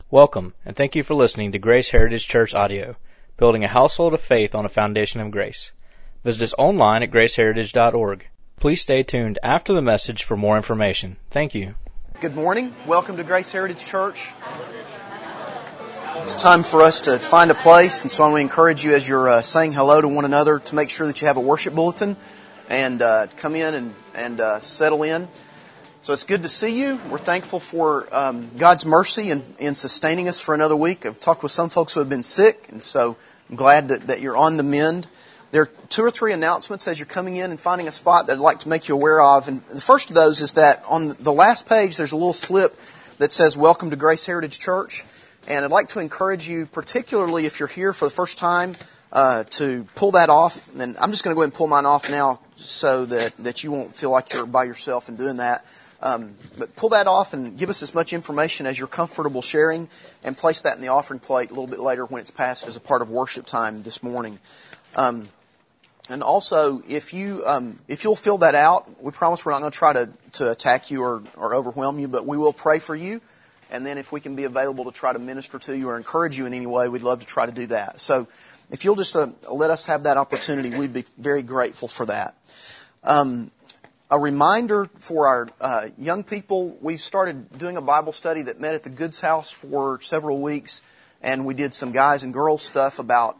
Welcome, and thank you for listening to Grace Heritage Church Audio, building a household of faith on a foundation of grace. Visit us online at graceheritage.org. Please stay tuned after the message for more information. Thank you. Good morning. Welcome to Grace Heritage Church. It's time for us to find a place, and so I want to encourage you as you're saying hello to one another to make sure that you have a worship bulletin and come in and settle in. So it's good to see you. We're thankful for God's mercy in sustaining us for another week. I've talked with some folks who have been sick, and so I'm glad that you're on the mend. There are 2 or 3 announcements as you're coming in and finding a spot that I'd like to make you aware of. And the first of those is that on the last page there's a little slip that says Welcome to Grace Heritage Church. And I'd like to encourage you, particularly if you're here for the first time, to pull that off. And I'm just going to go ahead and pull mine off now so that you won't feel like you're by yourself in doing that. But pull that off and give us as much information as you're comfortable sharing, and place that in the offering plate a little bit later when it's passed as a part of worship time this morning. And also, if you'll fill that out, we promise we're not going to try to attack you or overwhelm you, but we will pray for you. And then if we can be available to try to minister to you or encourage you in any way, we'd love to try to do that. So if you'll just let us have that opportunity, we'd be very grateful for that. A reminder for our young people, we started doing a Bible study that met at the Goods House for several weeks, and we did some guys and girls stuff about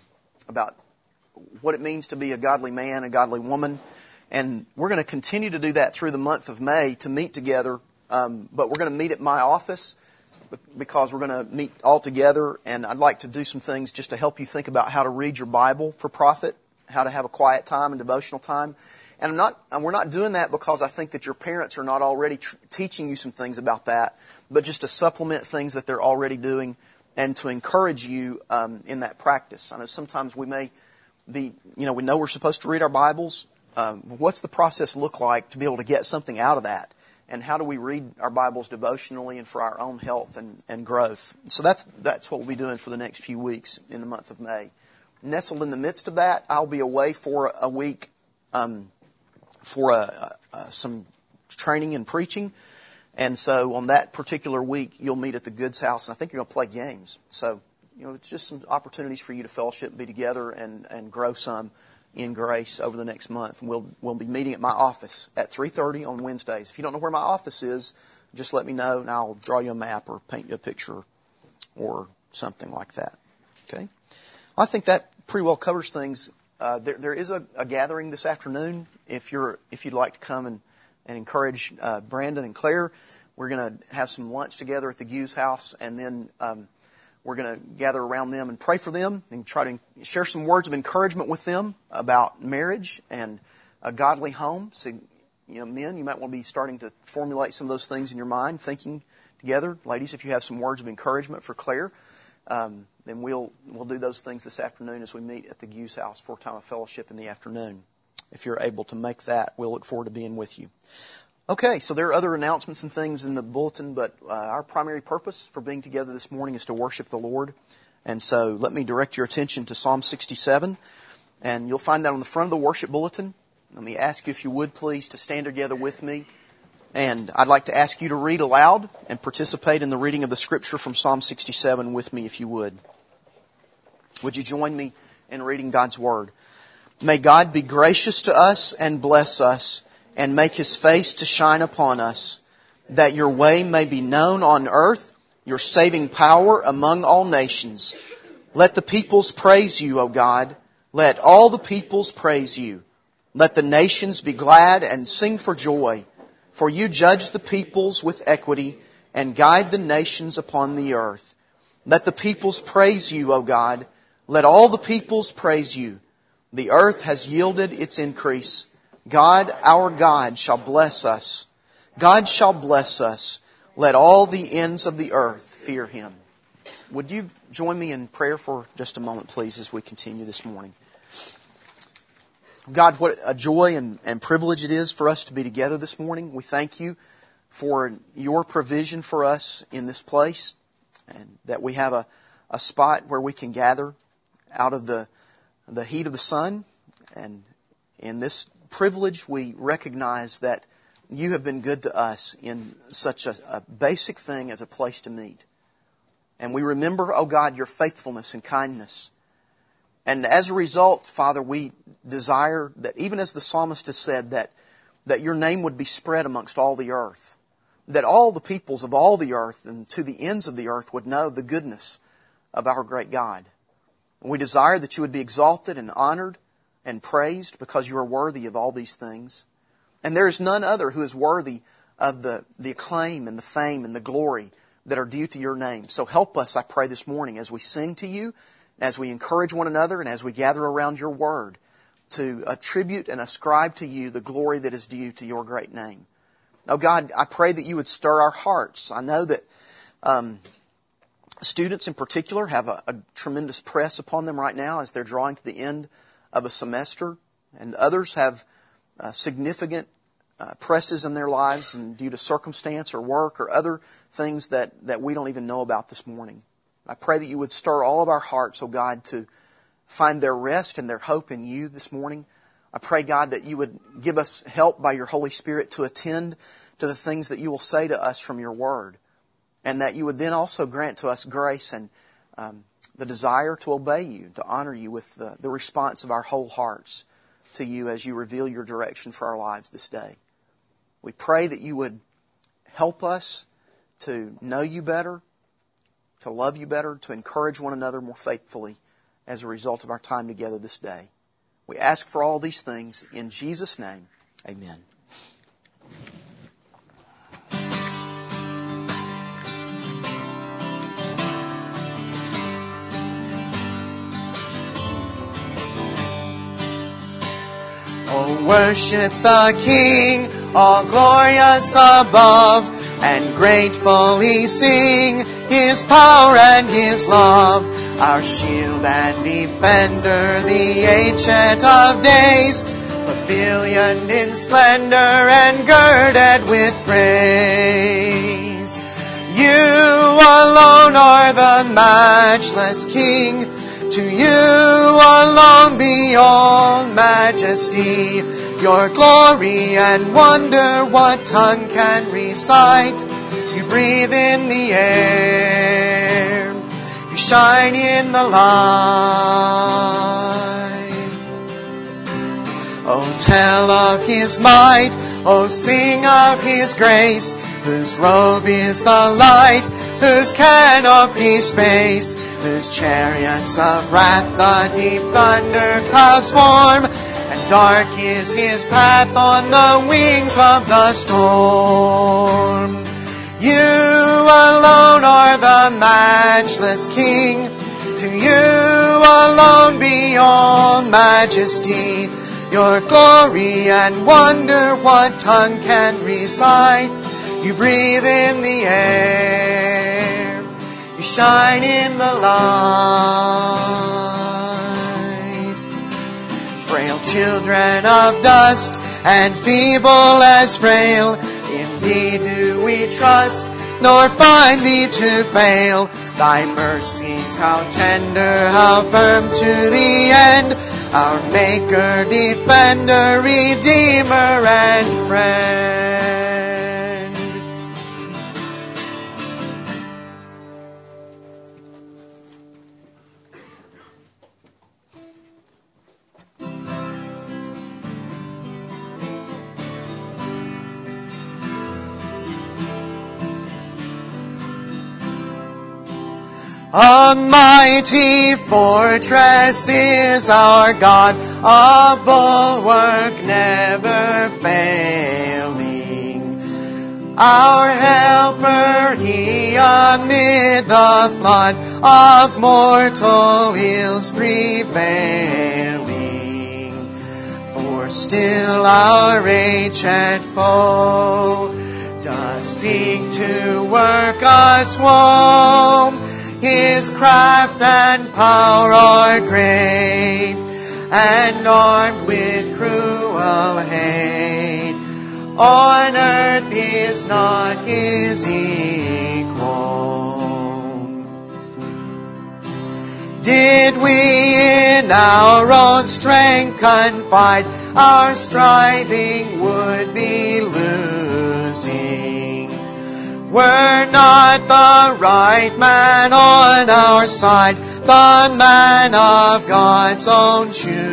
what it means to be a godly man, a godly woman. And we're going to continue to do that through the month of May to meet together. But we're going to meet at my office because we're going to meet all together. And I'd like to do some things just to help you think about how to read your Bible for profit, how to have a quiet time and devotional time. And we're not doing that because I think that your parents are not already teaching you some things about that, but just to supplement things that they're already doing and to encourage you in that practice. I know sometimes we may be, we know we're supposed to read our Bibles. What's the process look like to be able to get something out of that? And how do we read our Bibles devotionally and for our own health and growth? So that's what we'll be doing for the next few weeks in the month of May. Nestled in the midst of that, I'll be away for a week for some training and preaching. And so on that particular week, you'll meet at the Goods House, and I think you're going to play games. So, it's just some opportunities for you to fellowship, be together, and grow some in grace over the next month. And we'll be meeting at my office at 3:30 on Wednesdays. If you don't know where my office is, just let me know, and I'll draw you a map or paint you a picture or something like that. Okay? I think that pretty well covers things. There is a gathering this afternoon. If you'd like to come and encourage Brandon and Claire, we're going to have some lunch together at the Hughes house, and then we're going to gather around them and pray for them and try to share some words of encouragement with them about marriage and a godly home. So, men, you might want to be starting to formulate some of those things in your mind, thinking together. Ladies, if you have some words of encouragement for Claire, then we'll do those things this afternoon as we meet at the Hughes house for a time of fellowship in the afternoon. If you're able to make that, we'll look forward to being with you. Okay, so there are other announcements and things in the bulletin, but our primary purpose for being together this morning is to worship the Lord. And so let me direct your attention to Psalm 67, and you'll find that on the front of the worship bulletin. Let me ask you, if you would please, to stand together with me. And I'd like to ask you to read aloud and participate in the reading of the Scripture from Psalm 67 with me, if you would. Would you join me in reading God's Word? May God be gracious to us and bless us, and make His face to shine upon us, that your way may be known on earth, your saving power among all nations. Let the peoples praise you, O God. Let all the peoples praise you. Let the nations be glad and sing for joy. For you judge the peoples with equity and guide the nations upon the earth. Let the peoples praise you, O God. Let all the peoples praise you. The earth has yielded its increase. God, our God, shall bless us. God shall bless us. Let all the ends of the earth fear Him. Would you join me in prayer for just a moment, please, as we continue this morning? God, what a joy and privilege it is for us to be together this morning. We thank you for your provision for us in this place, and that we have a spot where we can gather out of the heat of the sun. And in this privilege, we recognize that you have been good to us in such a basic thing as a place to meet. And we remember, oh God, your faithfulness and kindness. And as a result, Father, we desire that, even as the psalmist has said, that your name would be spread amongst all the earth. That all the peoples of all the earth and to the ends of the earth would know the goodness of our great God. And we desire that you would be exalted and honored and praised because you are worthy of all these things. And there is none other who is worthy of the acclaim and the fame and the glory that are due to your name. So help us, I pray, this morning as we sing to you, as we encourage one another, and as we gather around your word to attribute and ascribe to you the glory that is due to your great name. Oh God, I pray that you would stir our hearts. I know that students in particular have a tremendous press upon them right now as they're drawing to the end of a semester, and others have significant presses in their lives and due to circumstance or work or other things that we don't even know about this morning. I pray that you would stir all of our hearts, oh God, to find their rest and their hope in you this morning. I pray, God, that you would give us help by your Holy Spirit to attend to the things that you will say to us from your word, and that you would then also grant to us grace and the desire to obey you, to honor you with the response of our whole hearts to you as you reveal your direction for our lives this day. We pray that you would help us to know you better, to love you better, to encourage one another more faithfully as a result of our time together this day. We ask for all these things in Jesus' name. Amen. Oh, worship the King, all glorious above, and gratefully sing His power and His love. Our shield and defender, the Ancient of Days, pavilioned in splendor and girded with praise. You alone are the matchless King. To you alone be all majesty. Your glory and wonder, what tongue can recite? You breathe in the air. You shine in the light. Oh, tell of His might. Oh, sing of His grace. Whose robe is the light, whose canopy space, whose chariots of wrath the deep thunder clouds form, and dark is His path on the wings of the storm. You alone are the matchless King. To you alone be all majesty. Your glory and wonder, what tongue can recite? You breathe in the air. You shine in the light. Frail children of dust and feeble as frail, in Thee do we trust, nor find Thee to fail. Thy mercies, how tender, how firm to the end. Our Maker, Defender, Redeemer, and Friend. A mighty fortress is our God, a bulwark never failing. Our helper, He amid the flood of mortal ills prevailing. For still our ancient foe does seek to work us woe. His craft and power are great, and armed with cruel hate. On earth is not His equal. Did we in our own strength confide, our striving would be losing. Were not the right man on our side, the man of God's own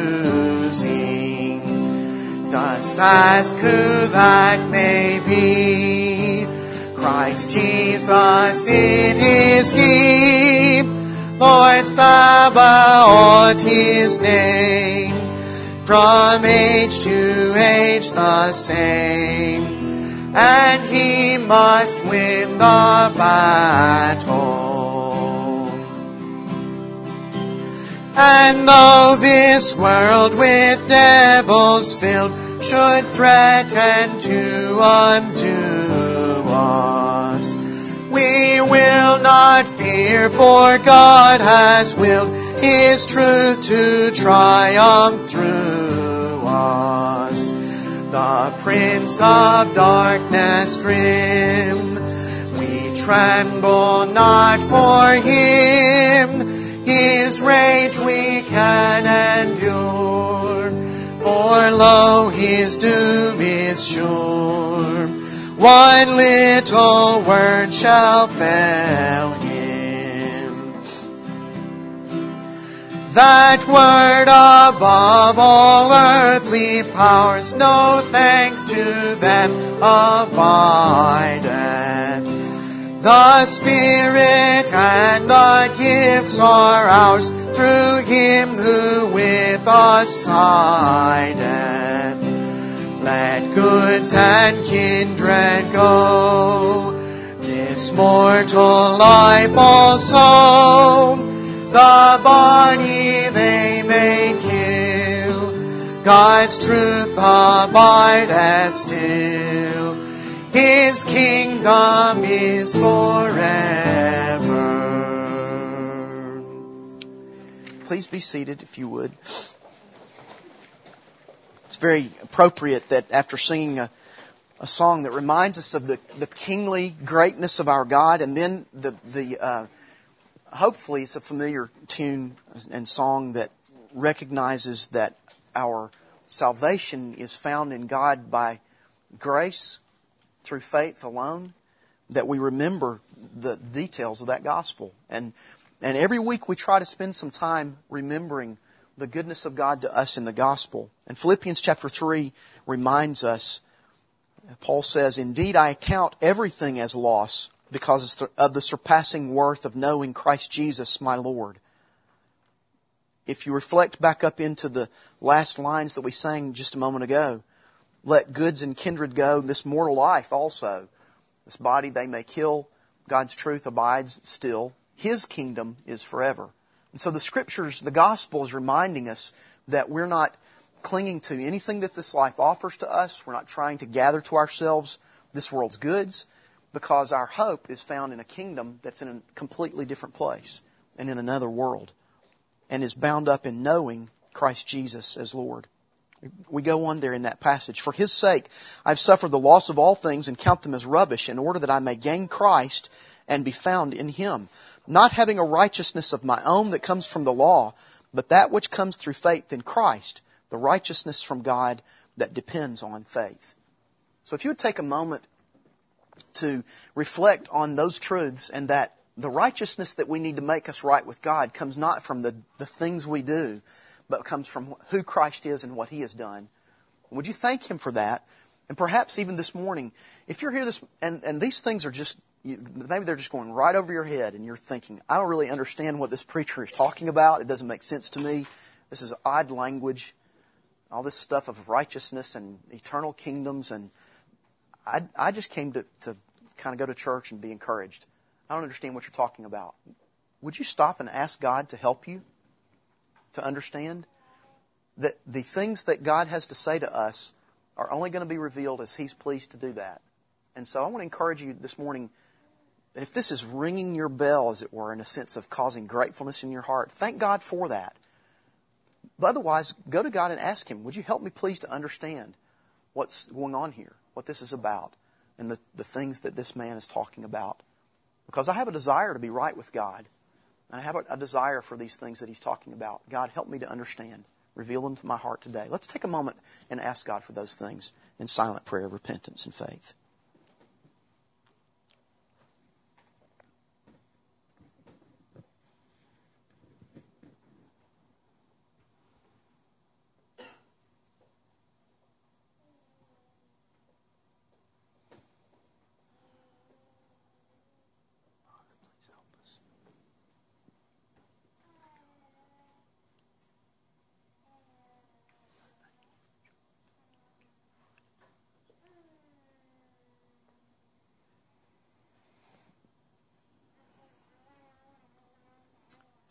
choosing? Just ask who that may be. Christ Jesus, it is He. Lord Sabaoth, His name. From age to age the same. And He must win the battle. And though this world with devils filled should threaten to undo us, we will not fear, for God has willed His truth to triumph through us. The Prince of Darkness grim, we tremble not for Him. His rage we can endure, for lo, His doom is sure. One little word shall fell Him. That word above all earthly powers, no thanks to them abideth. The Spirit and the gifts are ours through Him who with us sideth. Let goods and kindred go, this mortal life also. The body they may kill, God's truth abideth still. His kingdom is forever. Please be seated if you would. It's very appropriate that after singing a song that reminds us of the kingly greatness of our God, and then hopefully it's a familiar tune and song that recognizes that our salvation is found in God by grace through faith alone, that we remember the details of that gospel. And every week we try to spend some time remembering the goodness of God to us in the gospel. And Philippians chapter 3 reminds us, Paul says, "Indeed I account everything as loss because of the surpassing worth of knowing Christ Jesus my Lord." If you reflect back up into the last lines that we sang just a moment ago, let goods and kindred go, this mortal life also. This body they may kill, God's truth abides still. His kingdom is forever. And so the Scriptures, the Gospel is reminding us that we're not clinging to anything that this life offers to us. We're not trying to gather to ourselves this world's goods, because our hope is found in a kingdom that's in a completely different place and in another world, and is bound up in knowing Christ Jesus as Lord. We go on there in that passage. "For His sake I've suffered the loss of all things and count them as rubbish, in order that I may gain Christ and be found in Him, not having a righteousness of my own that comes from the law, but that which comes through faith in Christ, the righteousness from God that depends on faith." So if you would take a moment to reflect on those truths, and that the righteousness that we need to make us right with God comes not from the things we do, but comes from who Christ is and what He has done. Would you thank Him for that? And perhaps even this morning, if you're here and these things are just, maybe they're just going right over your head, and you're thinking, I don't really understand what this preacher is talking about. It doesn't make sense to me. This is odd language. All this stuff of righteousness and eternal kingdoms, and I just came to kind of go to church and be encouraged. I don't understand what you're talking about. Would you stop and ask God to help you to understand that the things that God has to say to us are only going to be revealed as He's pleased to do that? And so I want to encourage you this morning that if this is ringing your bell, as it were, in a sense of causing gratefulness in your heart, thank God for that. But otherwise, go to God and ask Him, would you help me please to understand what's going on here, what this is about, and the things that this man is talking about? Because I have a desire to be right with God. And I have a desire for these things that he's talking about. God, help me to understand. Reveal them to my heart today. Let's take a moment and ask God for those things in silent prayer, repentance, and faith.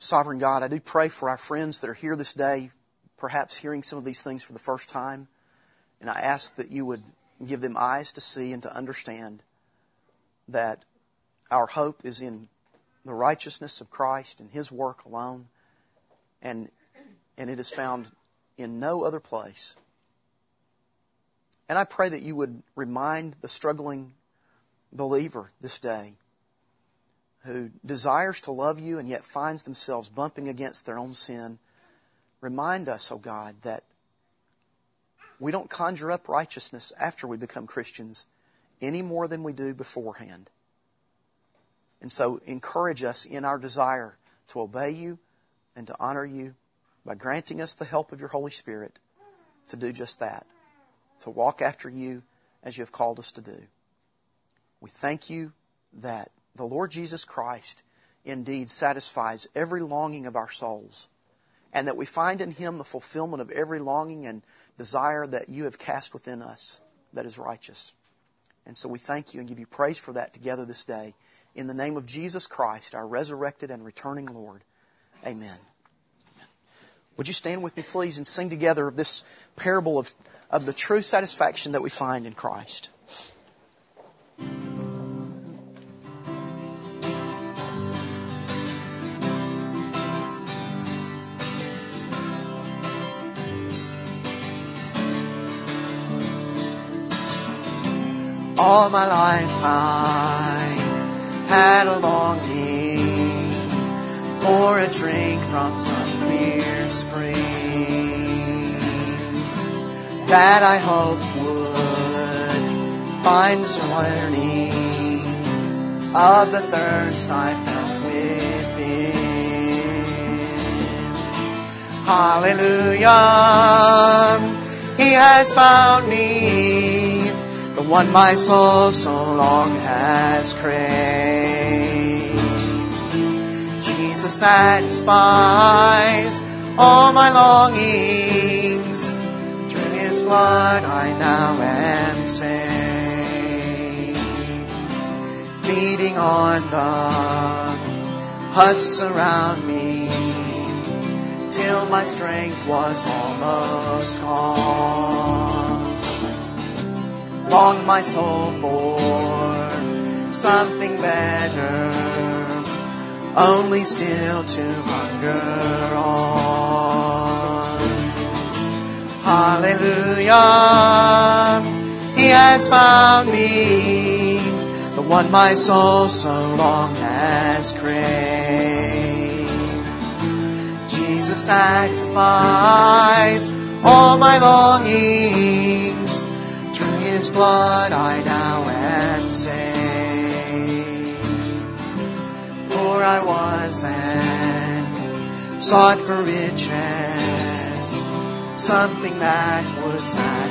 Sovereign God, I do pray for our friends that are here this day, perhaps hearing some of these things for the first time. And I ask that you would give them eyes to see and to understand that our hope is in the righteousness of Christ and His work alone. And it is found in no other place. And I pray that you would remind the struggling believer this day who desires to love you and yet finds themselves bumping against their own sin. Remind us, oh God, that we don't conjure up righteousness after we become Christians any more than we do beforehand. And so encourage us in our desire to obey you and to honor you by granting us the help of your Holy Spirit to do just that, to walk after you as you have called us to do. We thank you that the Lord Jesus Christ indeed satisfies every longing of our souls, and that we find in Him the fulfillment of every longing and desire that you have cast within us that is righteous. And so we thank you and give you praise for that together this day. In the name of Jesus Christ, our resurrected and returning Lord. Amen. Would you stand with me, please, and sing together this parable of the true satisfaction that we find in Christ. All my life I had a longing for a drink from some clear spring that I hoped would find learning of the thirst I felt within. Hallelujah, He has found me, the one my soul so long has craved. Jesus satisfies all my longings. Through His blood I now am saved. Feeding on the husks around me till my strength was almost gone. Longed my soul for something better, only still to hunger on. Hallelujah, He has found me, the one my soul so long has craved. Jesus satisfies all my longings. Through His blood I now am saved. For I was and sought for riches, something that would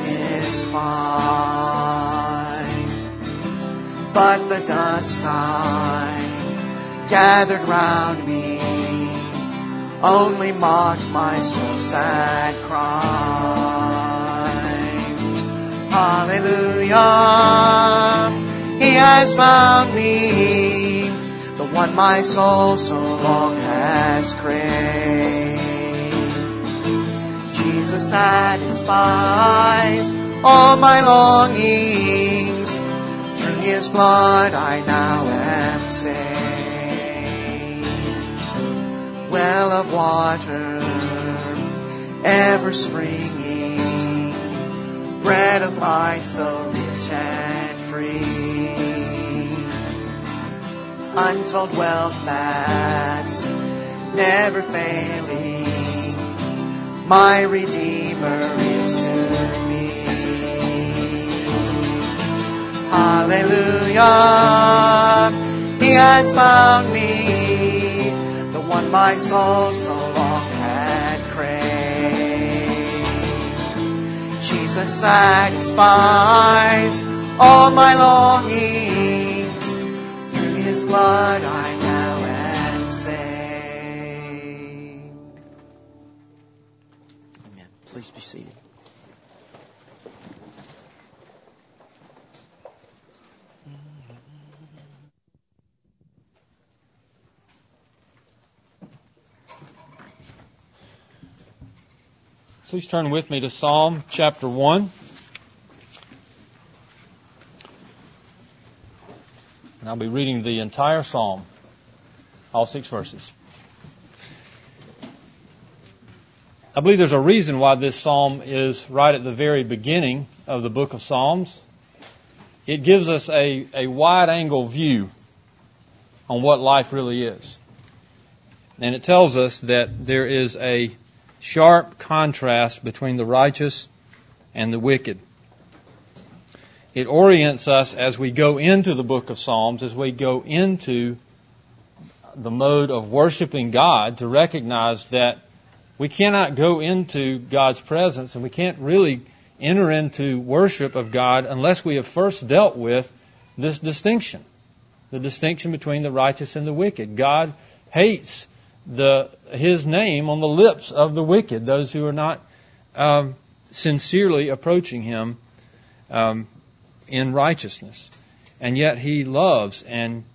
satisfy. But the dust I gathered round me only mocked my soul's sad cry. Hallelujah, He has found me, the one my soul so long has craved. Jesus satisfies all my longings. Through His blood I now am saved. Well of water ever springing, bread of life so rich and free, untold wealth that's never failing, my Redeemer is to me. Hallelujah, He has found me, the one my soul so long had craved. Jesus satisfies all my longings. Through His blood I now am saved. Amen. Please be seated. Please turn with me to Psalm chapter 1. And I'll be reading the entire psalm, all 6 verses. I believe there's a reason why this psalm is right at the very beginning of the book of Psalms. It gives us a wide-angle view on what life really is. And it tells us that there is a sharp contrast between the righteous and the wicked. It orients us as we go into the book of Psalms, as we go into the mode of worshiping God, to recognize that we cannot go into God's presence and we can't really enter into worship of God unless we have first dealt with this distinction, the distinction between the righteous and the wicked. God hates His name on the lips of the wicked, those who are not sincerely approaching Him in righteousness. And yet He loves and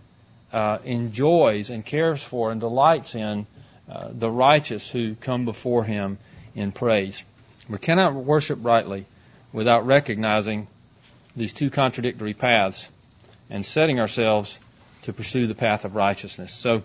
enjoys and cares for and delights in the righteous who come before Him in praise. We cannot worship rightly without recognizing these two contradictory paths and setting ourselves to pursue the path of righteousness. So,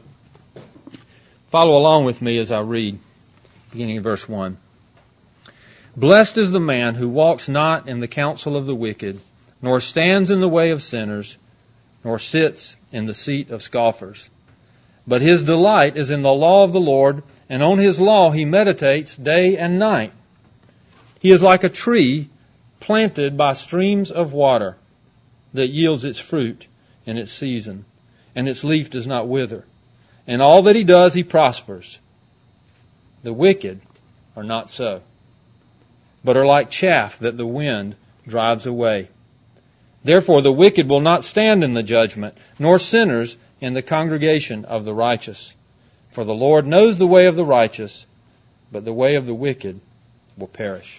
follow along with me as I read, beginning in verse 1. Blessed is the man who walks not in the counsel of the wicked, nor stands in the way of sinners, nor sits in the seat of scoffers. But his delight is in the law of the Lord, and on His law he meditates day and night. He is like a tree planted by streams of water that yields its fruit in its season, and its leaf does not wither. And all that he does, he prospers. The wicked are not so, but are like chaff that the wind drives away. Therefore the wicked will not stand in the judgment, nor sinners in the congregation of the righteous. For the Lord knows the way of the righteous, but the way of the wicked will perish.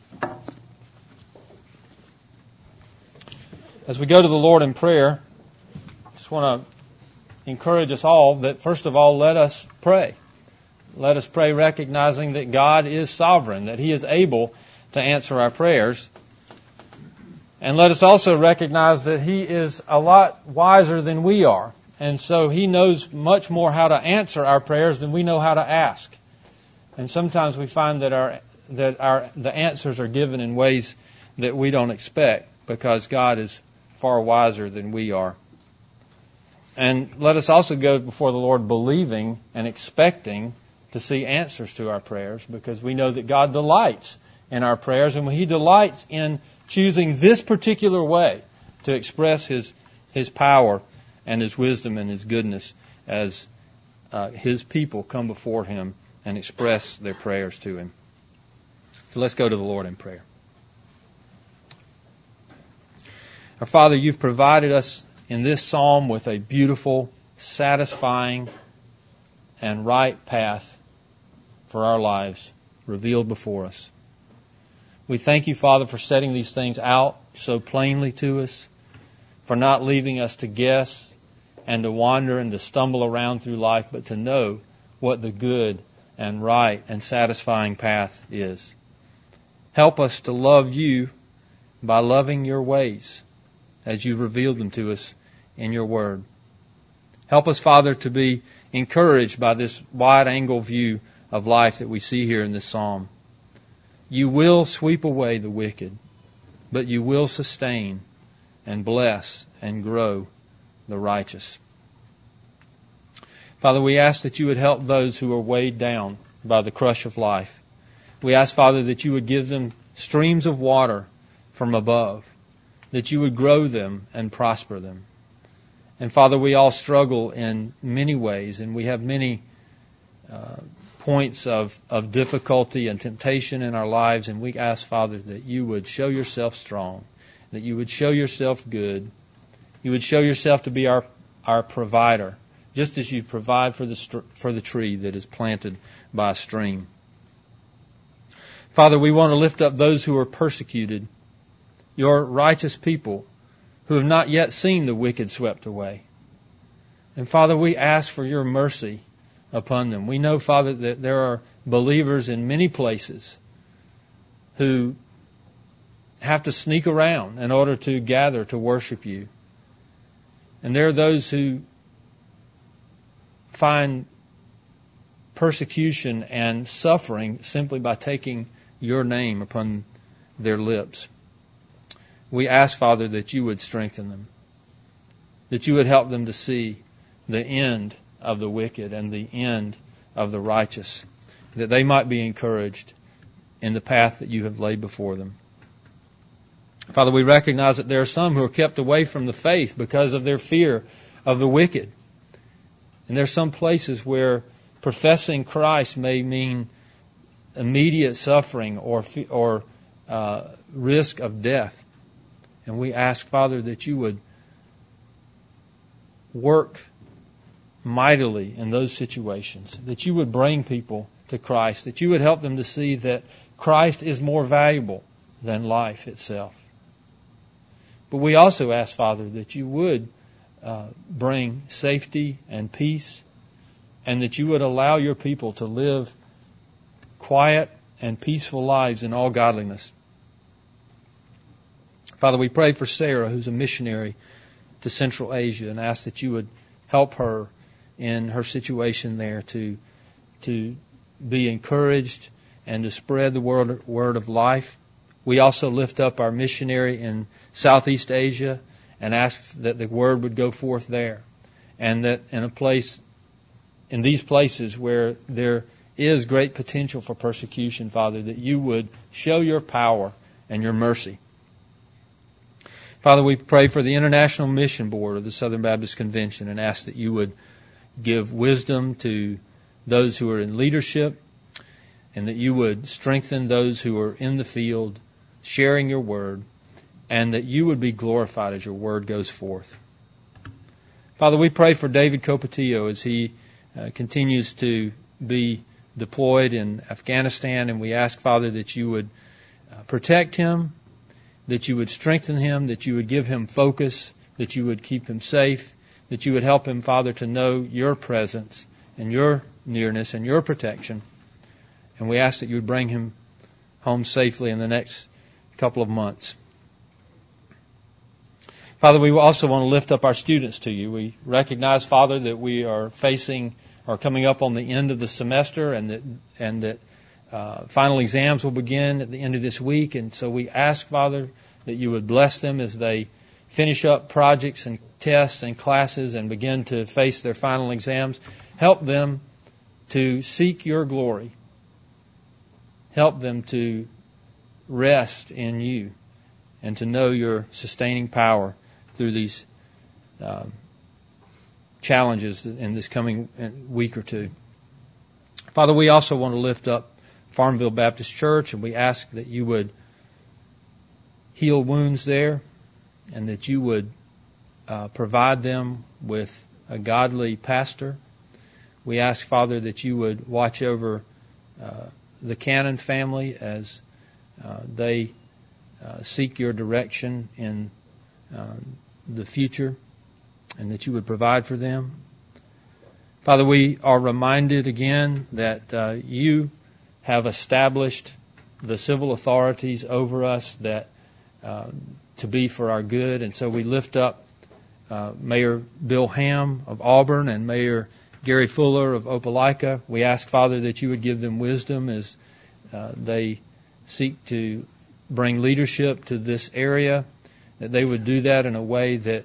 As we go to the Lord in prayer, I just want to encourage us all that, first of all, let us pray. Let us pray recognizing that God is sovereign, that He is able to answer our prayers. And let us also recognize that He is a lot wiser than we are. And so He knows much more how to answer our prayers than we know how to ask. And sometimes we find that the answers are given in ways that we don't expect, because God is far wiser than we are. And let us also go before the Lord believing and expecting to see answers to our prayers, because we know that God delights in our prayers, and He delights in choosing this particular way to express His power and His wisdom and His goodness as His people come before Him and express their prayers to Him. So let's go to the Lord in prayer. Our Father, You've provided us in this psalm with a beautiful, satisfying, and right path for our lives revealed before us. We thank You, Father, for setting these things out so plainly to us, for not leaving us to guess and to wander and to stumble around through life, but to know what the good and right and satisfying path is. Help us to love You by loving Your ways as You've revealed them to us in Your Word. Help us, Father, to be encouraged by this wide-angle view of life that we see here in this psalm. You will sweep away the wicked, but You will sustain and bless and grow the righteous. Father, we ask that You would help those who are weighed down by the crush of life. We ask, Father, that You would give them streams of water from above, that You would grow them and prosper them. And Father, we all struggle in many ways, and we have many points of difficulty and temptation in our lives, and we ask, Father, that You would show Yourself strong, that You would show Yourself good, You would show Yourself to be our provider, just as You provide for the tree that is planted by a stream. Father, we want to lift up those who are persecuted, Your righteous people who have not yet seen the wicked swept away. And Father, we ask for Your mercy upon them. We know, Father, that there are believers in many places who have to sneak around in order to gather to worship you. And there are those who find persecution and suffering simply by taking your name upon their lips. We ask, Father, that you would strengthen them, that you would help them to see the end of the wicked and the end of the righteous, that they might be encouraged in the path that you have laid before them. Father, we recognize that there are some who are kept away from the faith because of their fear of the wicked. And there are some places where professing Christ may mean immediate suffering or risk of death. And we ask, Father, that you would work mightily in those situations, that you would bring people to Christ, that you would help them to see that Christ is more valuable than life itself. But we also ask, Father, that you would bring safety and peace, and that you would allow your people to live quiet and peaceful lives in all godliness. Father, we pray for Sarah, who's a missionary to Central Asia, and ask that you would help her in her situation there to be encouraged and to spread the word of life. We also lift up our missionary in Southeast Asia and ask that the word would go forth there, and that in these places where there is great potential for persecution, Father, that you would show your power and your mercy. Father, we pray for the International Mission Board of the Southern Baptist Convention and ask that you would give wisdom to those who are in leadership, and that you would strengthen those who are in the field sharing your word, and that you would be glorified as your word goes forth. Father, we pray for David Copatillo as he continues to be deployed in Afghanistan, and we ask, Father, that you would protect him, that you would strengthen him, that you would give him focus, that you would keep him safe, that you would help him, Father, to know your presence and your nearness and your protection. And we ask that you would bring him home safely in the next couple of months. Father, we also want to lift up our students to you. We recognize, Father, that we are coming up on the end of the semester, and that final exams will begin at the end of this week. And so we ask, Father, that you would bless them as they finish up projects and tests and classes and begin to face their final exams. Help them to seek your glory. Help them to rest in you and to know your sustaining power through these challenges in this coming week or two. Father, we also want to lift up Farmville Baptist Church, and we ask that you would heal wounds there, and that you would provide them with a godly pastor. We ask, Father, that you would watch over the Cannon family as they seek your direction in the future, and that you would provide for them. Father, we are reminded again that you have established the civil authorities over us that to be for our good, and so we lift up Mayor Bill Ham of Auburn and Mayor Gary Fuller of Opelika. We ask, Father, that you would give them wisdom as they seek to bring leadership to this area, that they would do that in a way that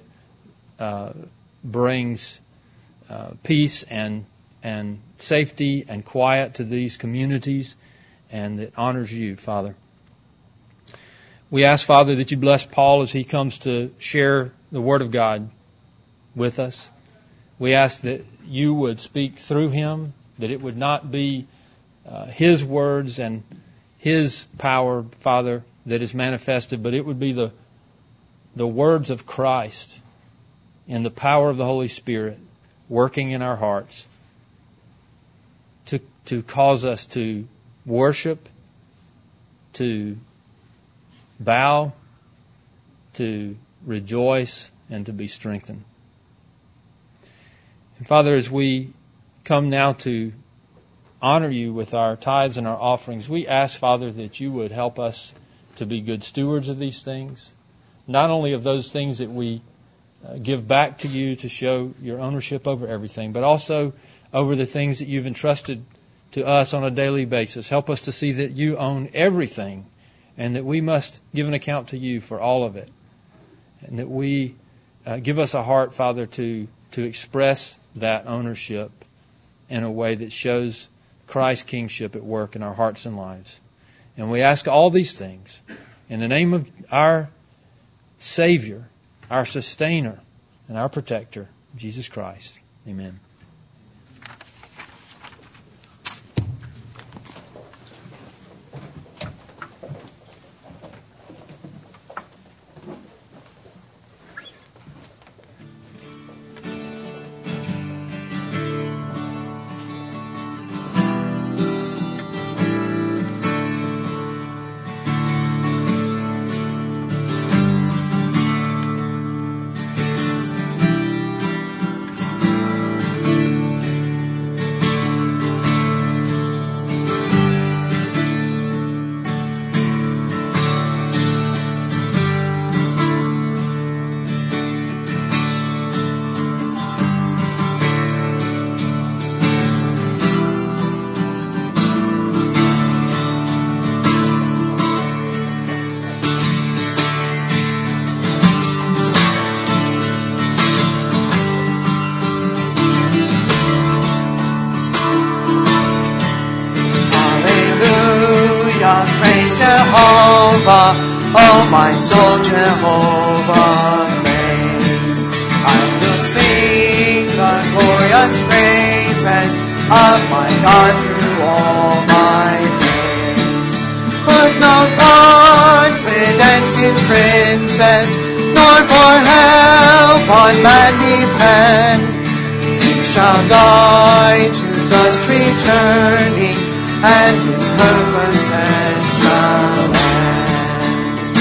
brings peace and safety and quiet to these communities, and that honors you, Father. We ask, Father, that you bless Paul as he comes to share the Word of God with us. We ask that you would speak through him, that it would not be his words and his power, Father, that is manifested, but it would be the words of Christ and the power of the Holy Spirit working in our hearts to cause us to worship, to bow, to rejoice, and to be strengthened. And Father, as we come now to honor you with our tithes and our offerings, we ask, Father, that you would help us to be good stewards of these things, not only of those things that we give back to you to show your ownership over everything, but also over the things that you've entrusted to us on a daily basis. Help us to see that you own everything and that we must give an account to you for all of it. And that we give us a heart, Father, to express that ownership in a way that shows Christ's kingship at work in our hearts and lives. And we ask all these things in the name of our Savior, our Sustainer, and our Protector, Jesus Christ. Amen. Jehovah, oh my soul, Jehovah praise. I will sing the glorious praises of my God through all my days. Put no confidence in princes, nor for help on man depend. He shall die to dust returning, and his purposes shall end.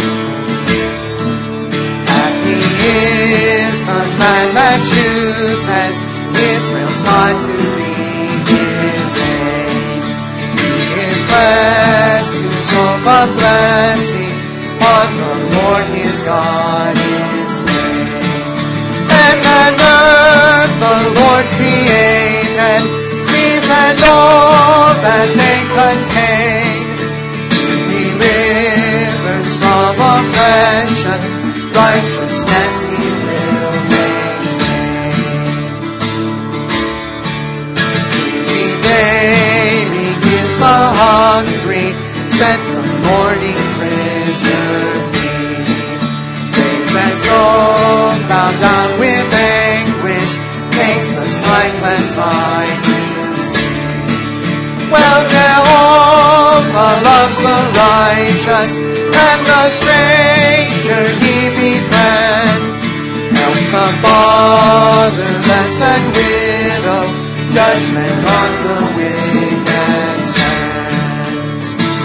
Happy is the man that chooses Israel's God to be his aid. He is blessed whose hope of blessing on the Lord his God is stayed. Heaven and earth the Lord created, seas and all that they contain. He delivers from oppression, righteousness he will maintain. He daily gives the hungry, sets the mourning prisoner free. Raises those bowed down with anguish, takes the sightless eye to see. Well, Jehovah loves the righteous, and the stranger he befriends. Helps the fatherless and widow, judgment on the wicked sends.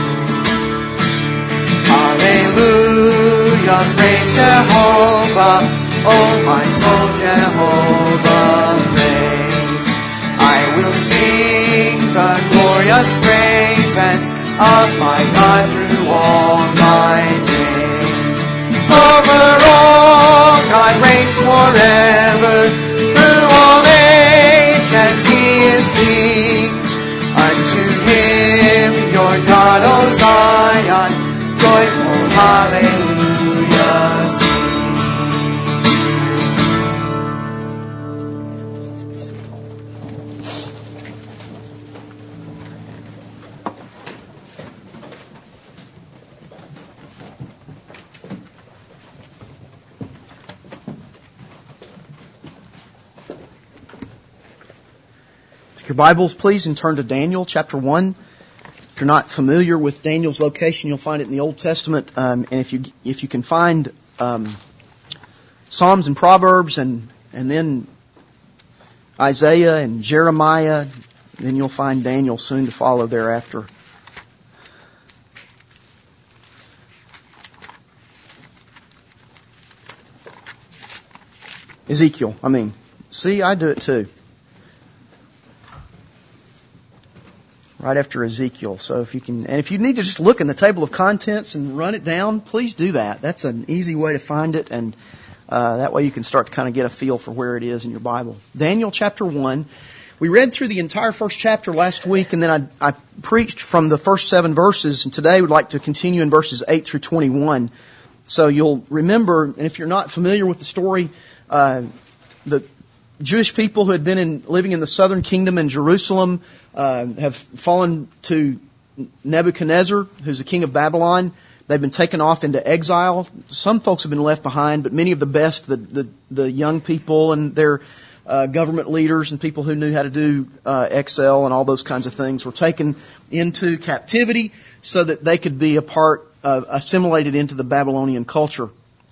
Hallelujah, praise Jehovah, oh my soul, Jehovah praise. I will sing the glorious praises of my God through all my days. Over all, God reigns forever, through all ages he is King. Unto him, your God, O Zion, joyful hallelujah sing. Your Bibles, please, and turn to Daniel chapter 1. If you're not familiar with Daniel's location, you'll find it in the Old Testament. And if you can find Psalms and Proverbs and then Isaiah and Jeremiah, then you'll find Daniel soon to follow thereafter. Ezekiel, see, I do it too. right after Ezekiel. So if you can, and if you need to just look in the table of contents and run it down, please do that. That's an easy way to find it, and that way you can start to kind of get a feel for where it is in your Bible. Daniel chapter 1. We read through the entire first chapter last week, and then I preached from the first 7 verses, and today we'd like to continue in verses 8 through 21. So you'll remember, and if you're not familiar with the story, the Jewish people who had been living in the southern kingdom in Jerusalem have fallen to Nebuchadnezzar, who's the king of Babylon. They've been taken off into exile. Some folks have been left behind, but many of the best, the young people and their government leaders and people who knew how to do Excel and all those kinds of things were taken into captivity so that they could be assimilated into the Babylonian culture.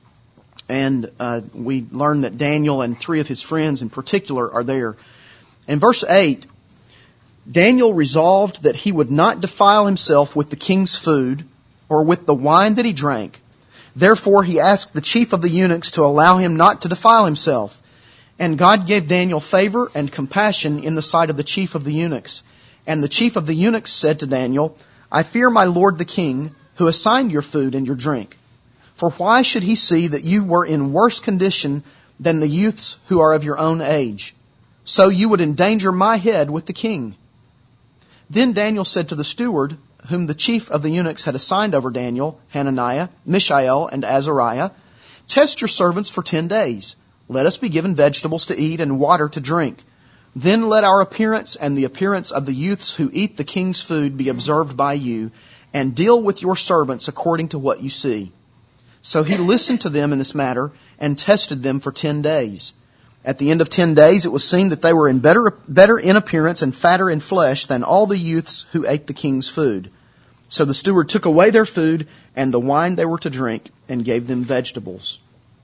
And we learn that Daniel and 3 of his friends in particular are there. In verse 8, Daniel resolved that he would not defile himself with the king's food or with the wine that he drank. Therefore he asked the chief of the eunuchs to allow him not to defile himself. And God gave Daniel favor and compassion in the sight of the chief of the eunuchs. And the chief of the eunuchs said to Daniel, I fear my lord the king, who assigned your food and your drink. For why should he see that you were in worse condition than the youths who are of your own age? So you would endanger my head with the king. Then Daniel said to the steward, whom the chief of the eunuchs had assigned over Daniel, Hananiah, Mishael, and Azariah, test your servants for 10 days. Let us be given vegetables to eat and water to drink. Then let our appearance and the appearance of the youths who eat the king's food be observed by you, and deal with your servants according to what you see. So he listened to them in this matter and tested them for 10 days. At the end of 10 days, it was seen that they were better in appearance and fatter in flesh than all the youths who ate the king's food. So the steward took away their food and the wine they were to drink and gave them vegetables.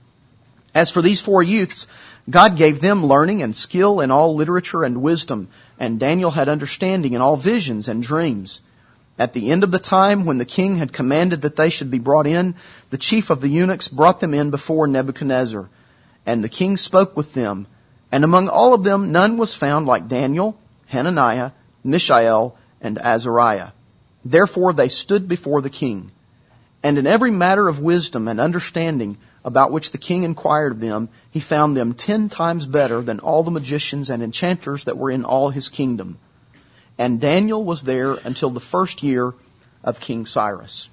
As for these 4 youths, God gave them learning and skill in all literature and wisdom, and Daniel had understanding in all visions and dreams. At the end of the time, when the king had commanded that they should be brought in, the chief of the eunuchs brought them in before Nebuchadnezzar. And the king spoke with them, and among all of them none was found like Daniel, Hananiah, Mishael, and Azariah. Therefore they stood before the king. And in every matter of wisdom and understanding about which the king inquired of them, he found them 10 times better than all the magicians and enchanters that were in all his kingdom. And Daniel was there until the first year of King Cyrus.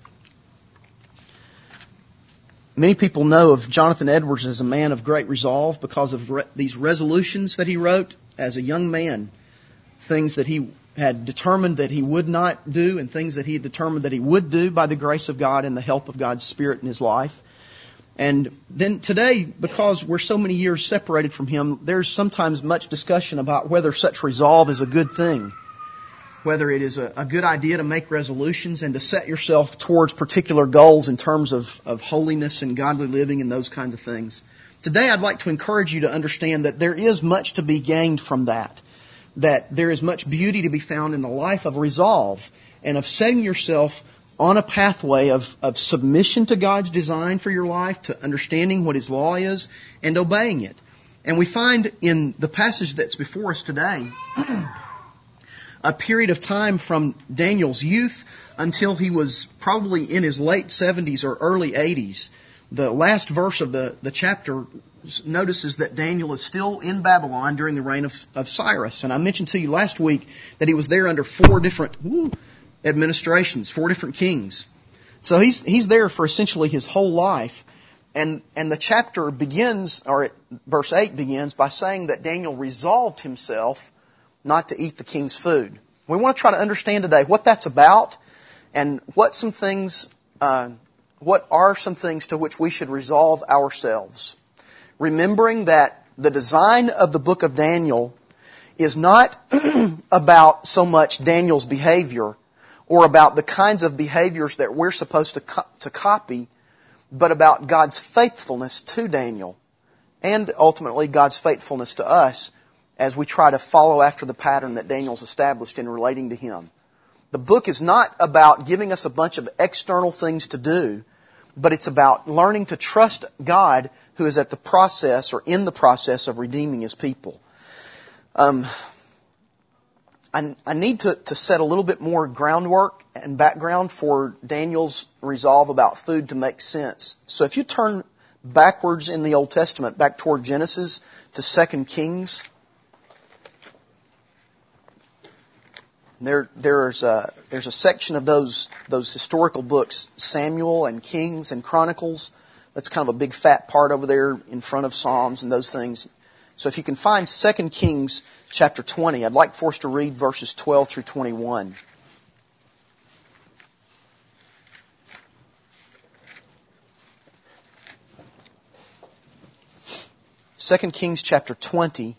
Many people know of Jonathan Edwards as a man of great resolve because of these resolutions that he wrote as a young man. Things that he had determined that he would not do and things that he had determined that he would do by the grace of God and the help of God's Spirit in his life. And then today, because we're so many years separated from him, there's sometimes much discussion about whether such resolve is a good thing. Whether it is a good idea to make resolutions and to set yourself towards particular goals in terms of holiness and godly living and those kinds of things. Today I'd like to encourage you to understand that there is much to be gained from that. That there is much beauty to be found in the life of resolve and of setting yourself on a pathway of submission to God's design for your life, to understanding what His law is, and obeying it. And we find in the passage that's before us today a period of time from Daniel's youth until he was probably in his late 70s or early 80s. The last verse of the chapter notices that Daniel is still in Babylon during the reign of Cyrus. And I mentioned to you last week that he was there under 4 different administrations, 4 different kings. So he's there for essentially his whole life. And the chapter begins, or verse 8 begins, by saying that Daniel resolved himself not to eat the king's food. We want to try to understand today what that's about and what are some things to which we should resolve ourselves. Remembering that the design of the book of Daniel is not about so much Daniel's behavior or about the kinds of behaviors that we're supposed to copy, but about God's faithfulness to Daniel and ultimately God's faithfulness to us as we try to follow after the pattern that Daniel's established in relating to him. The book is not about giving us a bunch of external things to do, but it's about learning to trust God who is at the process or in the process of redeeming His people. I need to set a little bit more groundwork and background for Daniel's resolve about food to make sense. So if you turn backwards in the Old Testament, back toward Genesis to 2 Kings, there's a section of those historical books, Samuel and Kings and Chronicles. That's kind of a big fat part over there in front of Psalms and those things. So if you can find 2 Kings chapter 20, I'd like for us to read verses 12 through 21. Second Kings chapter 20,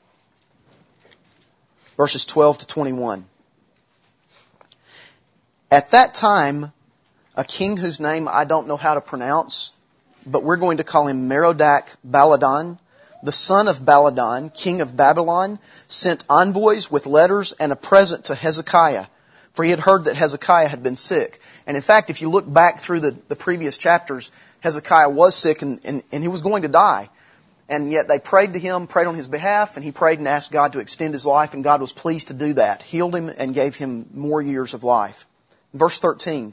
verses 12 to 21. At that time, a king whose name I don't know how to pronounce, but we're going to call him Merodach Baladan, the son of Baladan, king of Babylon, sent envoys with letters and a present to Hezekiah, for he had heard that Hezekiah had been sick. And in fact, if you look back through the previous chapters, Hezekiah was sick and he was going to die. And yet they prayed to him, prayed on his behalf, and he prayed and asked God to extend his life, and God was pleased to do that, healed him and gave him more years of life. Verse 13.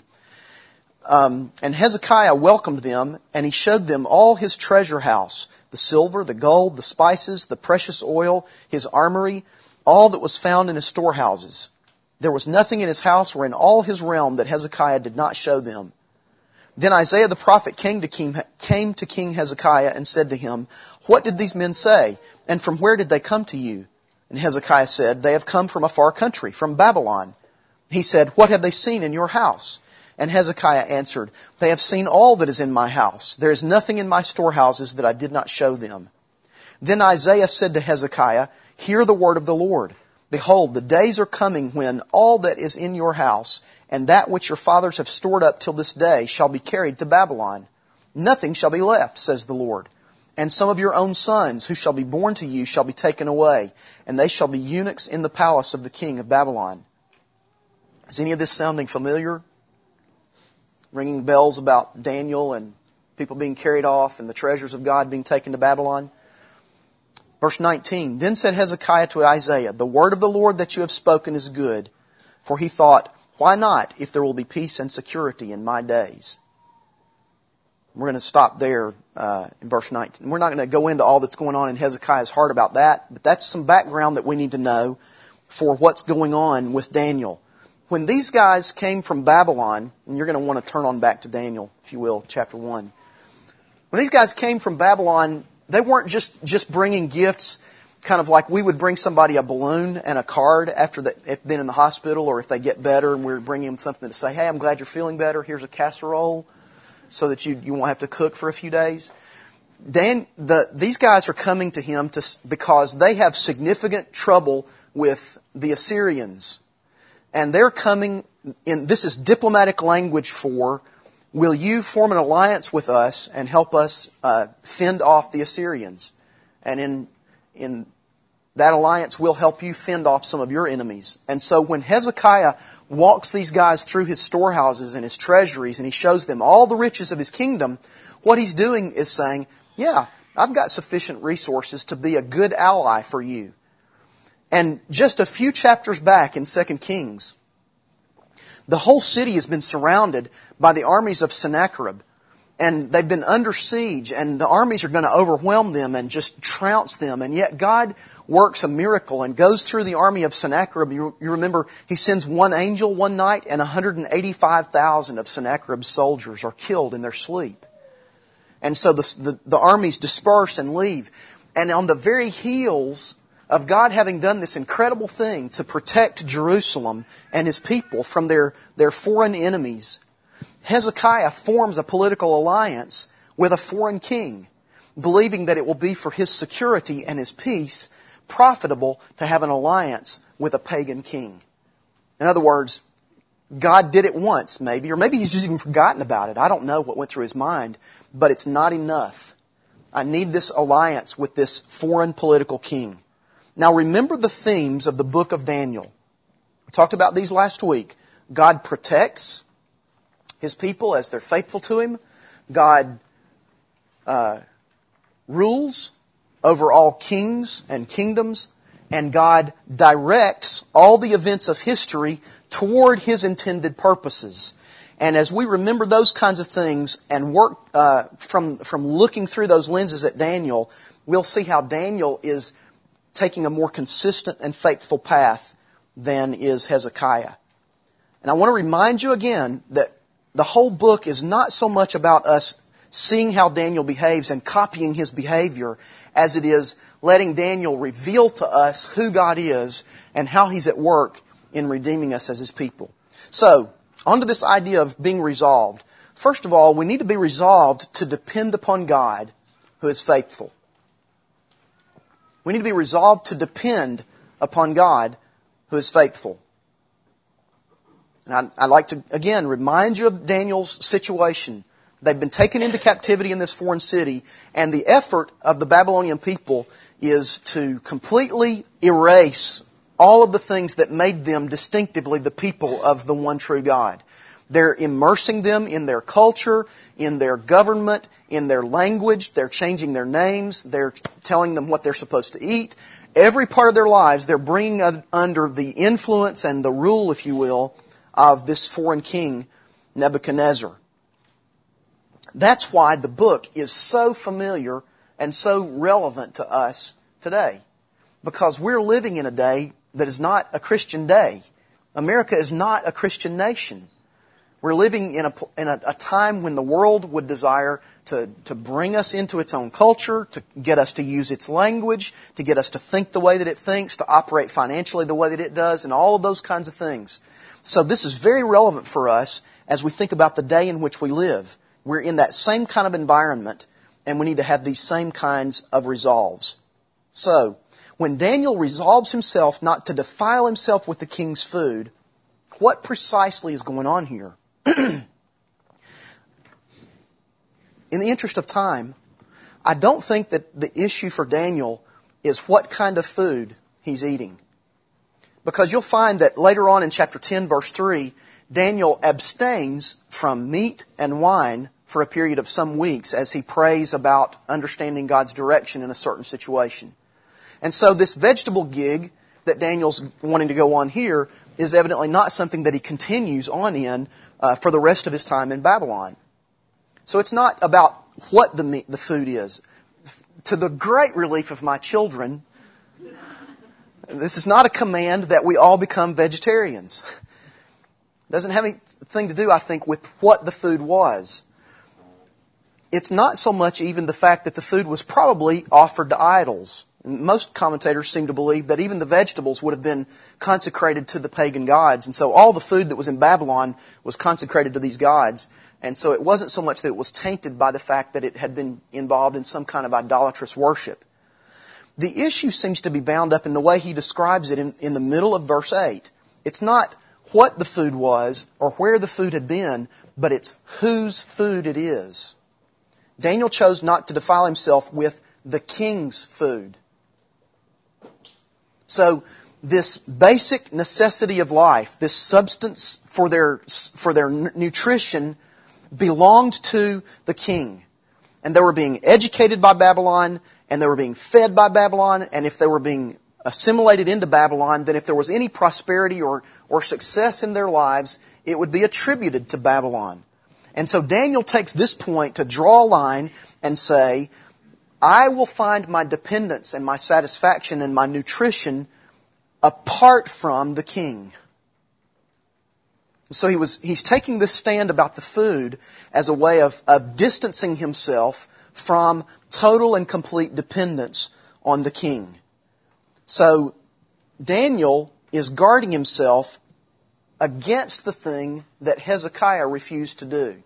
And Hezekiah welcomed them, and he showed them all his treasure house, the silver, the gold, the spices, the precious oil, his armory, all that was found in his storehouses. There was nothing in his house or in all his realm that Hezekiah did not show them. Then Isaiah the prophet came to King Hezekiah and said to him, "What did these men say? And from where did they come to you?" And Hezekiah said, "They have come from a far country, from Babylon." He said, "What have they seen in your house?" And Hezekiah answered, "They have seen all that is in my house. There is nothing in my storehouses that I did not show them." Then Isaiah said to Hezekiah, "Hear the word of the Lord. Behold, the days are coming when all that is in your house and that which your fathers have stored up till this day shall be carried to Babylon. Nothing shall be left, says the Lord. And some of your own sons who shall be born to you shall be taken away, and they shall be eunuchs in the palace of the king of Babylon." Is any of this sounding familiar? Ringing bells about Daniel and people being carried off and the treasures of God being taken to Babylon? Verse 19, Then said Hezekiah to Isaiah, "The word of the Lord that you have spoken is good." For he thought, "Why not, if there will be peace and security in my days?" We're going to stop there in verse 19. We're not going to go into all that's going on in Hezekiah's heart about that, but that's some background that we need to know for what's going on with Daniel. When these guys came from Babylon, and you're going to want to turn on back to Daniel, if you will, chapter 1. When these guys came from Babylon, they weren't just bringing gifts kind of like we would bring somebody a balloon and a card after they've been in the hospital, or if they get better and we're bringing them something to say, "Hey, I'm glad you're feeling better. Here's a casserole," so that you won't have to cook for a few days. These guys are coming to him because they have significant trouble with the Assyrians. And they're coming in, this is diplomatic language for, will you form an alliance with us and help us fend off the Assyrians? And in that alliance, we'll help you fend off some of your enemies. And so when Hezekiah walks these guys through his storehouses and his treasuries and he shows them all the riches of his kingdom, what he's doing is saying, yeah, I've got sufficient resources to be a good ally for you. And just a few chapters back in 2 Kings, the whole city has been surrounded by the armies of Sennacherib. And they've been under siege, and the armies are going to overwhelm them and just trounce them. And yet God works a miracle and goes through the army of Sennacherib. You remember, He sends one angel one night, and 185,000 of Sennacherib's soldiers are killed in their sleep. And so the armies disperse and leave. And on the very heels of God having done this incredible thing to protect Jerusalem and His people from their foreign enemies, Hezekiah forms a political alliance with a foreign king, believing that it will be for his security and his peace profitable to have an alliance with a pagan king. In other words, God did it once, maybe, or maybe He's just even forgotten about it. I don't know what went through His mind, but it's not enough. I need this alliance with this foreign political king. Now remember the themes of the book of Daniel. We talked about these last week. God protects His people as they're faithful to Him. God rules over all kings and kingdoms. and God directs all the events of history toward His intended purposes. And as we remember those kinds of things and work from looking through those lenses at Daniel, we'll see how Daniel is taking a more consistent and faithful path than is Hezekiah. And I want to remind you again that the whole book is not so much about us seeing how Daniel behaves and copying his behavior as it is letting Daniel reveal to us who God is and how He's at work in redeeming us as His people. So, on to this idea of being resolved. First of all, we need to be resolved to depend upon God who is faithful. We need to be resolved to depend upon God who is faithful. And I'd like to, again, remind you of Daniel's situation. They've been taken into captivity in this foreign city, and the effort of the Babylonian people is to completely erase all of the things that made them distinctively the people of the one true God. They're immersing them in their culture, in their government, in their language. They're changing their names. They're telling them what they're supposed to eat. Every part of their lives, they're bringing under the influence and the rule, if you will, of this foreign king, Nebuchadnezzar. That's why the book is so familiar and so relevant to us today. Because we're living in a day that is not a Christian day. America is not a Christian nation. We're living in a time when the world would desire to bring us into its own culture, to get us to use its language, to get us to think the way that it thinks, to operate financially the way that it does, and all of those kinds of things. So this is very relevant for us as we think about the day in which we live. We're in that same kind of environment, and we need to have these same kinds of resolves. So, when Daniel resolves himself not to defile himself with the king's food, what precisely is going on here? In the interest of time, I don't think that the issue for Daniel is what kind of food he's eating. Because you'll find that later on in chapter 10, verse 3, Daniel abstains from meat and wine for a period of some weeks as he prays about understanding God's direction in a certain situation. And so this vegetable gig that Daniel's wanting to go on here is evidently not something that he continues on in for the rest of his time in Babylon. So it's not about what the food is. To the great relief of my children, this is not a command that we all become vegetarians. It doesn't have anything to do, I think, with what the food was. It's not so much even the fact that the food was probably offered to idols. Most commentators seem to believe that even the vegetables would have been consecrated to the pagan gods. And so all the food that was in Babylon was consecrated to these gods. And so it wasn't so much that it was tainted by the fact that it had been involved in some kind of idolatrous worship. The issue seems to be bound up in the way he describes it in the middle of verse 8. It's not what the food was or where the food had been, but it's whose food it is. Daniel chose not to defile himself with the king's food. So this basic necessity of life, this substance for their nutrition, belonged to the king. And they were being educated by Babylon, and they were being fed by Babylon, and if they were being assimilated into Babylon, then if there was any prosperity or success in their lives, it would be attributed to Babylon. And so Daniel takes this point to draw a line and say, I will find my dependence and my satisfaction and my nutrition apart from the king. So he's taking this stand about the food as a way of distancing himself from total and complete dependence on the king. So Daniel is guarding himself against the thing that Hezekiah refused to do.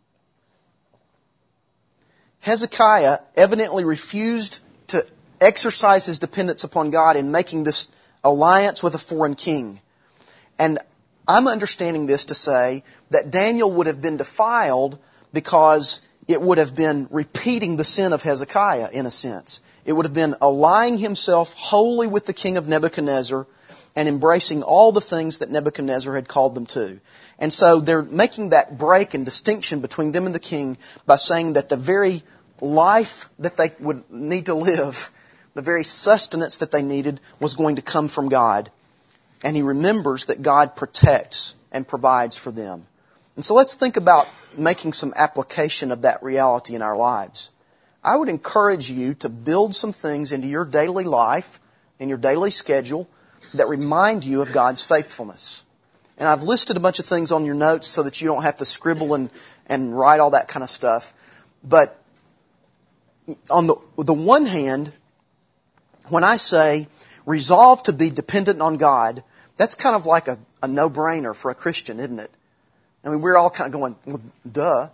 Hezekiah evidently refused to exercise his dependence upon God in making this alliance with a foreign king. And I'm understanding this to say that Daniel would have been defiled because it would have been repeating the sin of Hezekiah in a sense. It would have been allying himself wholly with the king of Nebuchadnezzar and embracing all the things that Nebuchadnezzar had called them to. And so they're making that break and distinction between them and the king by saying that the very life that they would need to live the very sustenance that they needed was going to come from God. And he remembers that God protects and provides for them. And so let's think about making some application of that reality in our lives. I would encourage you to build some things into your daily life, in your daily schedule, that remind you of God's faithfulness. And I've listed a bunch of things on your notes so that you don't have to scribble and write all that kind of stuff. But on the one hand, when I say resolve to be dependent on God, that's kind of like a no-brainer for a Christian, isn't it? I mean, we're all kind of going, well, duh.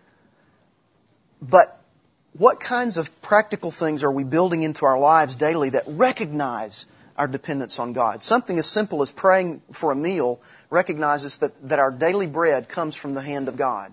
But what kinds of practical things are we building into our lives daily that recognize our dependence on God? Something as simple as praying for a meal recognizes that our daily bread comes from the hand of God.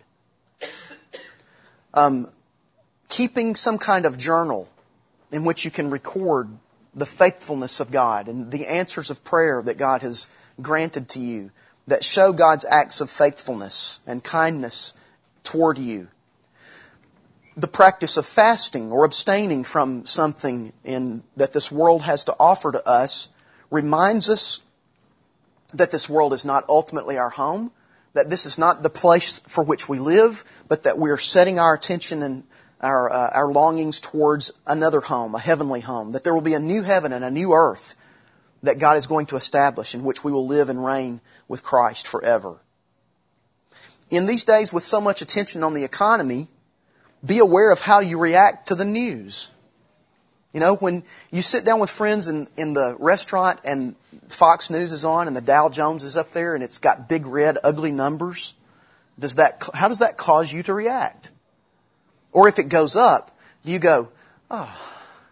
Keeping some kind of journal in which you can record the faithfulness of God and the answers of prayer that God has granted to you that show God's acts of faithfulness and kindness toward you. The practice of fasting or abstaining from something that this world has to offer to us reminds us that this world is not ultimately our home, that this is not the place for which we live, but that we're setting our attention and our longings towards another home, a heavenly home, that there will be a new heaven and a new earth that God is going to establish in which we will live and reign with Christ forever. In these days with so much attention on the economy, be aware of how you react to the news. You know, when you sit down with friends in the restaurant and Fox News is on and the Dow Jones is up there and it's got big red ugly numbers, how does that cause you to react? Or if it goes up, do you go, oh,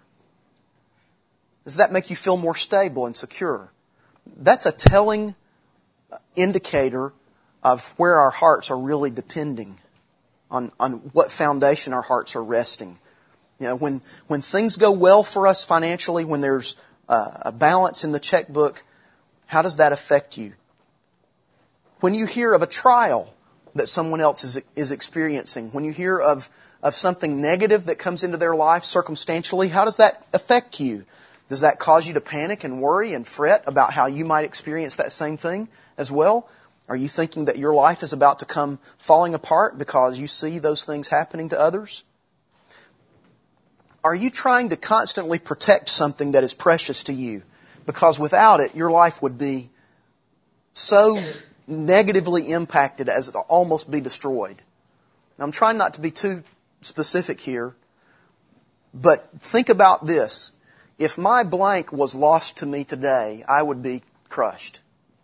does that make you feel more stable and secure? That's a telling indicator of where our hearts are really depending on what foundation our hearts are resting. You know, when things go well for us financially, when there's a balance in the checkbook, how does that affect you? When you hear of a trial that someone else is experiencing, when you hear of something negative that comes into their life circumstantially, how does that affect you? Does that cause you to panic and worry and fret about how you might experience that same thing as well? Are you thinking that your life is about to come falling apart because you see those things happening to others? Are you trying to constantly protect something that is precious to you? Because without it, your life would be so negatively impacted as to almost be destroyed. Now, I'm trying not to be too specific here, but think about this. If my blank was lost to me today, I would be crushed.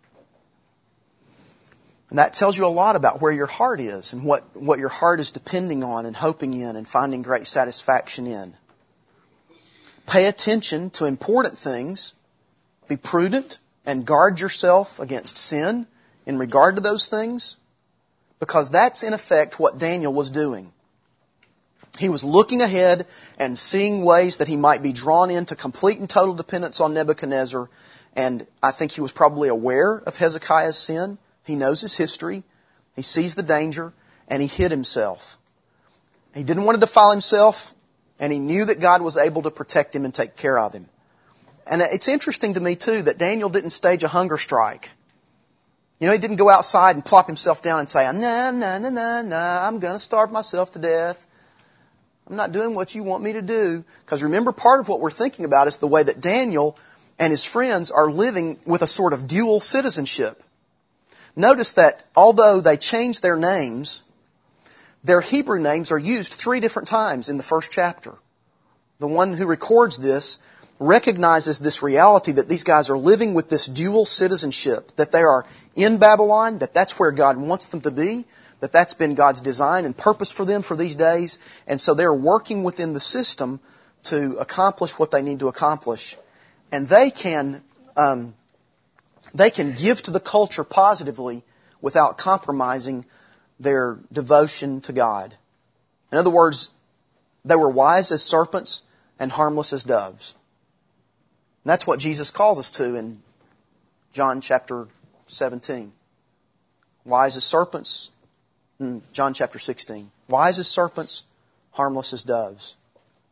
And that tells you a lot about where your heart is and what your heart is depending on and hoping in and finding great satisfaction in. Pay attention to important things. Be prudent and guard yourself against sin in regard to those things, because that's in effect what Daniel was doing. He was looking ahead and seeing ways that he might be drawn into complete and total dependence on Nebuchadnezzar. And I think he was probably aware of Hezekiah's sin. He knows his history. He sees the danger, and he hid himself. He didn't want to defile himself, and he knew that God was able to protect him and take care of him. And it's interesting to me, too, that Daniel didn't stage a hunger strike. You know, he didn't go outside and plop himself down and say, I'm going to starve myself to death. I'm not doing what you want me to do. Because remember, part of what we're thinking about is the way that Daniel and his friends are living with a sort of dual citizenship. Notice that although they changed their names, their Hebrew names are used 3 different times in the first chapter. The one who records this recognizes this reality that these guys are living with this dual citizenship, that they are in Babylon, that that's where God wants them to be, that that's been God's design and purpose for them for these days, and so they're working within the system to accomplish what they need to accomplish. And they can give to the culture positively without compromising their devotion to God. In other words, they were wise as serpents and harmless as doves. And that's what Jesus called us to in John chapter 17. Wise as serpents, John chapter 16. Wise as serpents, harmless as doves.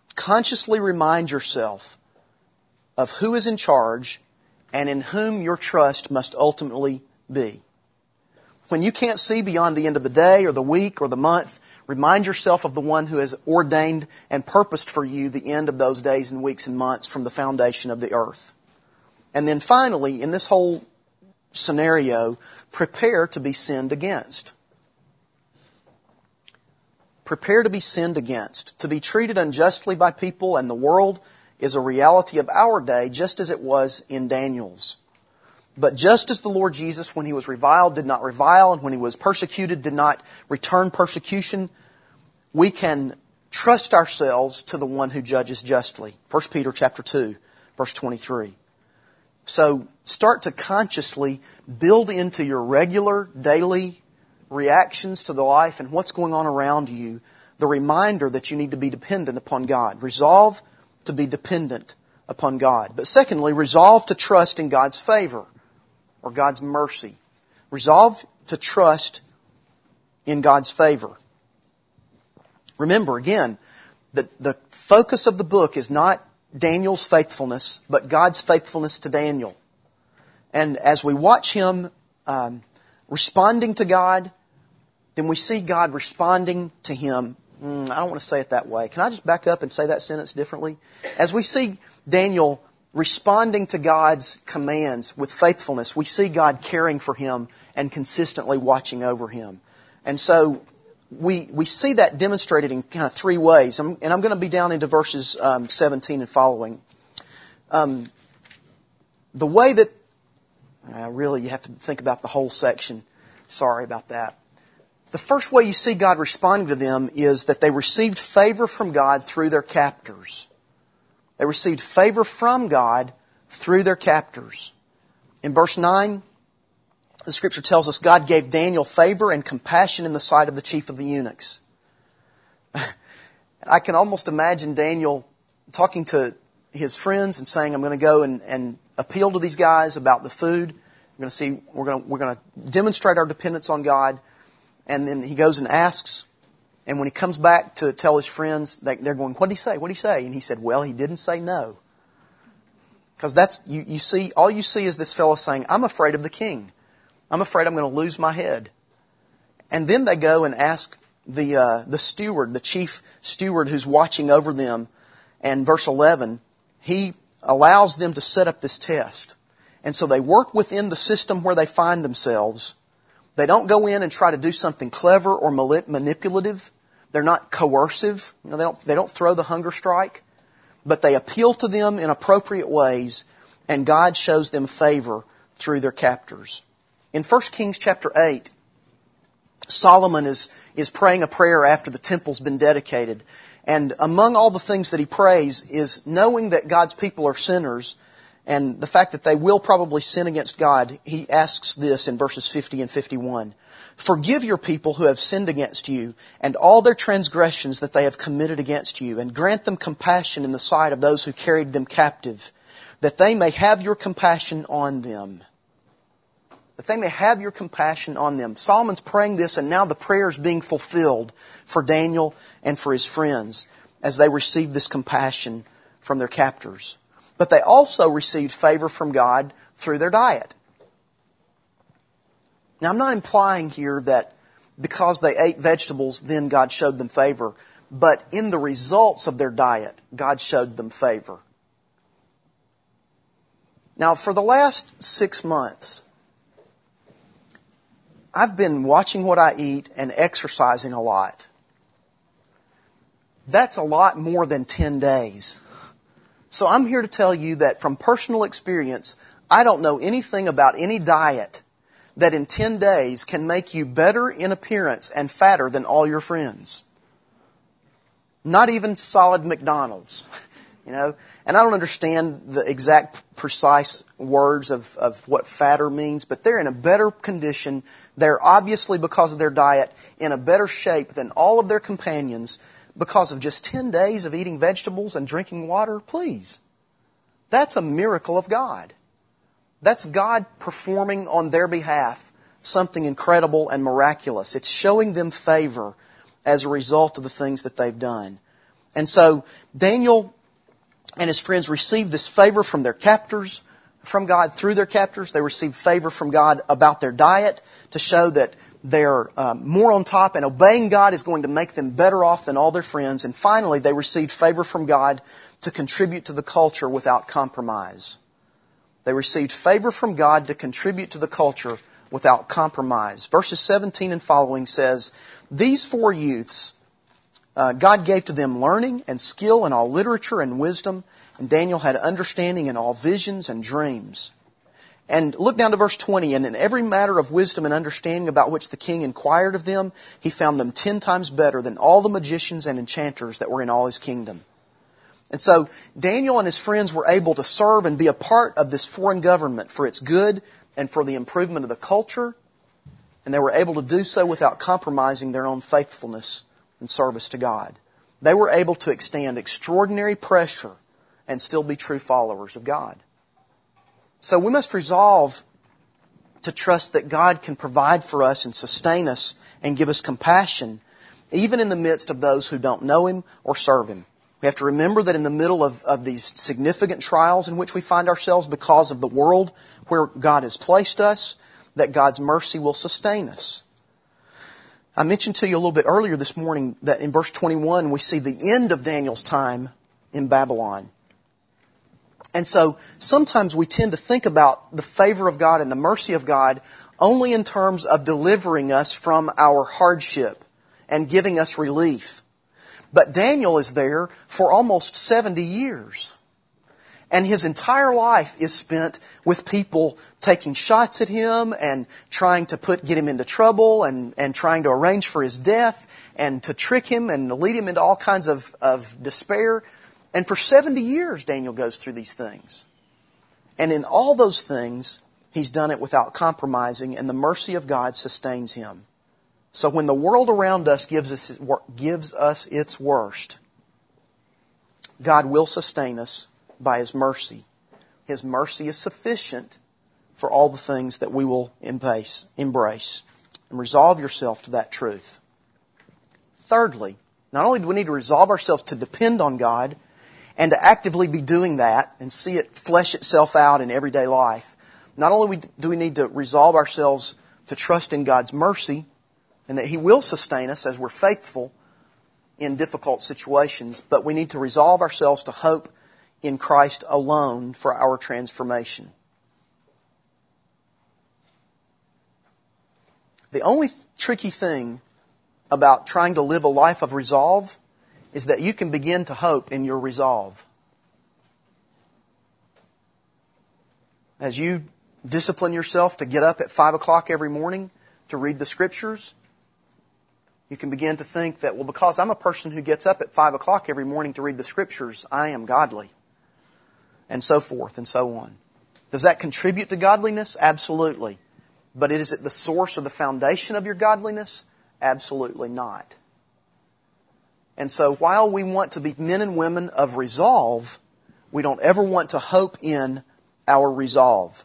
consciously remind yourself of who is in charge and in whom your trust must ultimately be. When you can't see beyond the end of the day or the week or the month, remind yourself of the one who has ordained and purposed for you the end of those days and weeks and months from the foundation of the earth. And then finally, in this whole scenario, prepare to be sinned against. Prepare to be sinned against. To be treated unjustly by people and the world is a reality of our day, just as it was in Daniel's. But just as the Lord Jesus, when He was reviled, did not revile, and when He was persecuted, did not return persecution, we can trust ourselves to the one who judges justly. 1 Peter chapter 2, verse 23. So start to consciously build into your regular, daily reactions to the life and what's going on around you the reminder that you need to be dependent upon God. Resolve to be dependent upon God. But secondly, resolve to trust in God's favor or God's mercy. Resolve to trust in God's favor. Remember, again, that the focus of the book is not Daniel's faithfulness, but God's faithfulness to Daniel. And as we watch him responding to God, then we see God responding to him. I don't want to say it that way. Can I just back up and say that sentence differently? As we see Daniel responding to God's commands with faithfulness, we see God caring for him and consistently watching over him. And so we see that demonstrated in kind of three ways. And I'm going to be down into verses 17 and following. The way that, really you have to think about the whole section. Sorry about that. The first way you see God responding to them is that they received favor from God through their captors. They received favor from God through their captors. In verse 9, the Scripture tells us God gave Daniel favor and compassion in the sight of the chief of the eunuchs. I can almost imagine Daniel talking to his friends and saying, I'm going to go and appeal to these guys about the food. We're going to demonstrate our dependence on God. And then he goes and asks. And when he comes back to tell his friends, they're going, what did he say? What did he say? And he said, well, he didn't say no. Because that's, you see, all you see is this fellow saying, I'm afraid of the king. I'm afraid I'm going to lose my head. And then they go and ask the steward, the chief steward who's watching over them. And verse 11, he allows them to set up this test. And so they work within the system where they find themselves. They don't go in and try to do something clever or manipulative. They're not coercive. They don't throw the hunger strike. But they appeal to them in appropriate ways, and God shows them favor through their captors. In 1 Kings chapter 8, Solomon is praying a prayer after the temple's been dedicated. And among all the things that he prays is knowing that God's people are sinners and the fact that they will probably sin against God. He asks this in verses 50 and 51. Forgive your people who have sinned against you and all their transgressions that they have committed against you, and grant them compassion in the sight of those who carried them captive, that they may have your compassion on them. That they may have your compassion on them. Solomon's praying this, and now the prayer is being fulfilled for Daniel and for his friends as they receive this compassion from their captors. But they also received favor from God through their diet. Now, I'm not implying here that because they ate vegetables, then God showed them favor. But in the results of their diet, God showed them favor. Now, for the last 6 months, I've been watching what I eat and exercising a lot. That's a lot more than 10 days. So I'm here to tell you that from personal experience, I don't know anything about any diet that in 10 days can make you better in appearance and fatter than all your friends. Not even solid McDonald's. And I don't understand the exact precise words of what fatter means, but they're in a better condition. They're obviously, because of their diet, in a better shape than all of their companions because of just 10 days of eating vegetables and drinking water. Please. That's a miracle of God. That's God performing on their behalf something incredible and miraculous. It's showing them favor as a result of the things that they've done. And so Daniel and his friends received this favor from their captors, from God through their captors. They received favor from God about their diet to show that they're more on top, and obeying God is going to make them better off than all their friends. And finally, they received favor from God to contribute to the culture without compromise. They received favor from God to contribute to the culture without compromise. Verses 17 and following says, these 4 youths, God gave to them learning and skill in all literature and wisdom, and Daniel had understanding in all visions and dreams. And look down to verse 20, and in every matter of wisdom and understanding about which the king inquired of them, he found them 10 times better than all the magicians and enchanters that were in all his kingdom. And so Daniel and his friends were able to serve and be a part of this foreign government for its good and for the improvement of the culture, and they were able to do so without compromising their own faithfulness and service to God. They were able to extend extraordinary pressure and still be true followers of God. So we must resolve to trust that God can provide for us and sustain us and give us compassion, even in the midst of those who don't know Him or serve Him. We have to remember that in the middle of these significant trials in which we find ourselves because of the world where God has placed us, that God's mercy will sustain us. I mentioned to you a little bit earlier this morning that in verse 21 we see the end of Daniel's time in Babylon. And so sometimes we tend to think about the favor of God and the mercy of God only in terms of delivering us from our hardship and giving us relief. But Daniel is there for almost 70 years. And his entire life is spent with people taking shots at him and trying to get him into trouble and trying to arrange for his death and to trick him and to lead him into all kinds of despair. And for 70 years, Daniel goes through these things. And in all those things, he's done it without compromising, and the mercy of God sustains him. So when the world around us gives us its worst, God will sustain us by His mercy. His mercy is sufficient for all the things that we will embrace. And resolve yourself to that truth. Thirdly, not only do we need to resolve ourselves to depend on God, and to actively be doing that and see it flesh itself out in everyday life, not only do we need to resolve ourselves to trust in God's mercy and that He will sustain us as we're faithful in difficult situations, but we need to resolve ourselves to hope in Christ alone for our transformation. The only tricky thing about trying to live a life of resolve is that you can begin to hope in your resolve. As you discipline yourself to get up at 5 o'clock every morning to read the Scriptures, you can begin to think that, well, because I'm a person who gets up at 5 o'clock every morning to read the Scriptures, I am godly. And so forth and so on. Does that contribute to godliness? Absolutely. But is it the source or the foundation of your godliness? Absolutely not. And so while we want to be men and women of resolve, we don't ever want to hope in our resolve.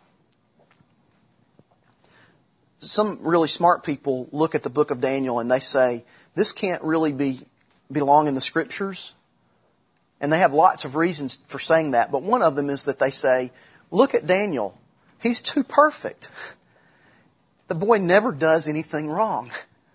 Some really smart people look at the book of Daniel and they say, this can't really belong in the Scriptures. And they have lots of reasons for saying that. But one of them is that they say, look at Daniel. He's too perfect. The boy never does anything wrong.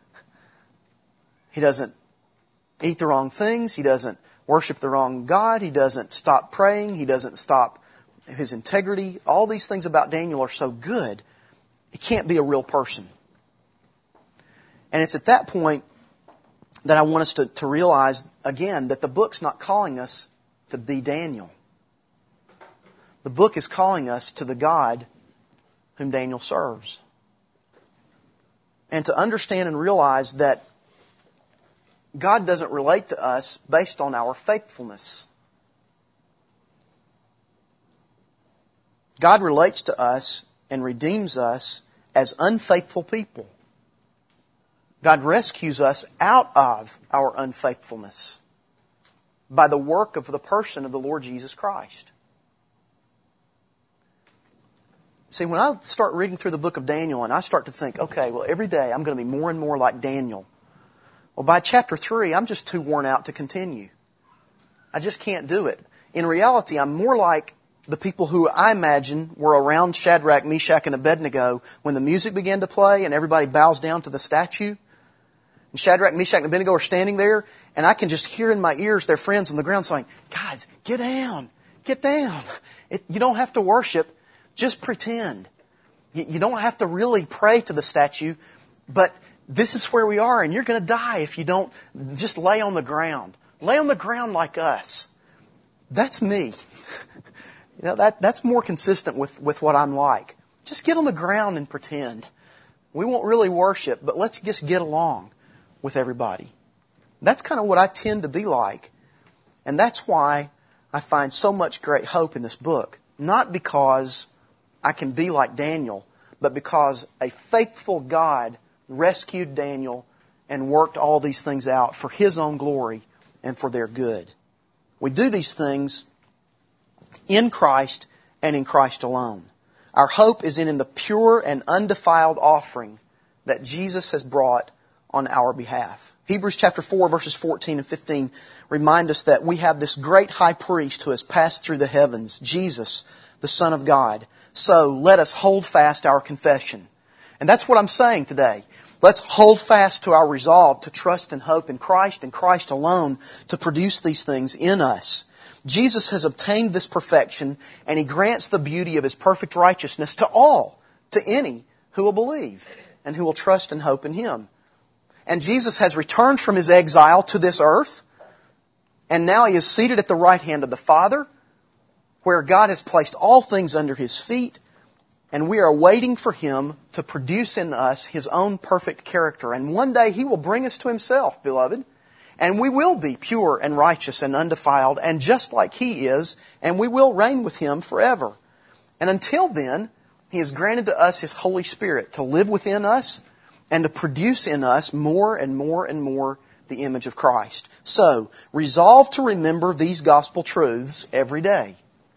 He doesn't eat the wrong things. He doesn't worship the wrong God. He doesn't stop praying. He doesn't stop his integrity. All these things about Daniel are so good. He can't be a real person. And it's at that point that I want us to realize, again, that the book's not calling us to be Daniel. The book is calling us to the God whom Daniel serves. And to understand and realize that God doesn't relate to us based on our faithfulness. God relates to us and redeems us as unfaithful people. God rescues us out of our unfaithfulness by the work of the person of the Lord Jesus Christ. See, when I start reading through the book of Daniel and I start to think, okay, well, every day I'm going to be more and more like Daniel. Well, by chapter 3, I'm just too worn out to continue. I just can't do it. In reality, I'm more like the people who I imagine were around Shadrach, Meshach, and Abednego when the music began to play and everybody bows down to the statue. And Shadrach, Meshach, and Abednego are standing there, and I can just hear in my ears their friends on the ground saying, guys, get down, get down. You don't have to worship, just pretend. You don't have to really pray to the statue, but this is where we are, and you're going to die if you don't just lay on the ground. Lay on the ground like us. That's me. That's more consistent with what I'm like. Just get on the ground and pretend. We won't really worship, but let's just get along with everybody. That's kind of what I tend to be like. And that's why I find so much great hope in this book. Not because I can be like Daniel, but because a faithful God rescued Daniel and worked all these things out for His own glory and for their good. We do these things in Christ and in Christ alone. Our hope is in the pure and undefiled offering that Jesus has brought on our behalf. Hebrews chapter 4 verses 14 and 15 remind us that we have this great high priest who has passed through the heavens, Jesus, the Son of God. So let us hold fast our confession. And that's what I'm saying today. Let's hold fast to our resolve to trust and hope in Christ and Christ alone to produce these things in us. Jesus has obtained this perfection, and He grants the beauty of His perfect righteousness to all, to any who will believe and who will trust and hope in Him. And Jesus has returned from His exile to this earth, and now He is seated at the right hand of the Father, where God has placed all things under His feet, and we are waiting for Him to produce in us His own perfect character. And one day He will bring us to Himself, beloved, and we will be pure and righteous and undefiled and just like He is, and we will reign with Him forever. And until then, He has granted to us His Holy Spirit to live within us and to produce in us more and more and more the image of Christ. So, resolve to remember these gospel truths every day.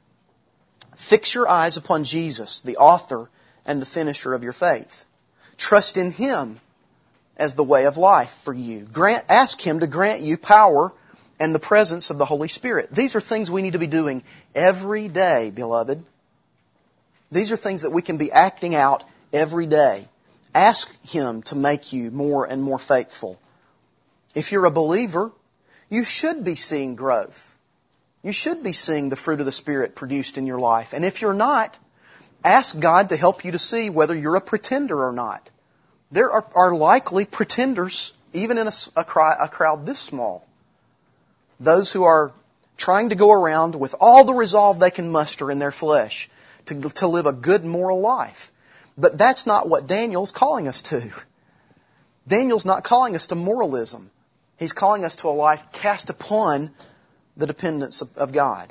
Fix your eyes upon Jesus, the author and the finisher of your faith. Trust in Him as the way of life for you. Ask Him to grant you power and the presence of the Holy Spirit. These are things we need to be doing every day, beloved. These are things that we can be acting out every day. Ask Him to make you more and more faithful. If you're a believer, you should be seeing growth. You should be seeing the fruit of the Spirit produced in your life. And if you're not, ask God to help you to see whether you're a pretender or not. There are likely pretenders even in a crowd this small. Those who are trying to go around with all the resolve they can muster in their flesh to live a good moral life. But that's not what Daniel's calling us to. Daniel's not calling us to moralism. He's calling us to a life cast upon the dependence of God.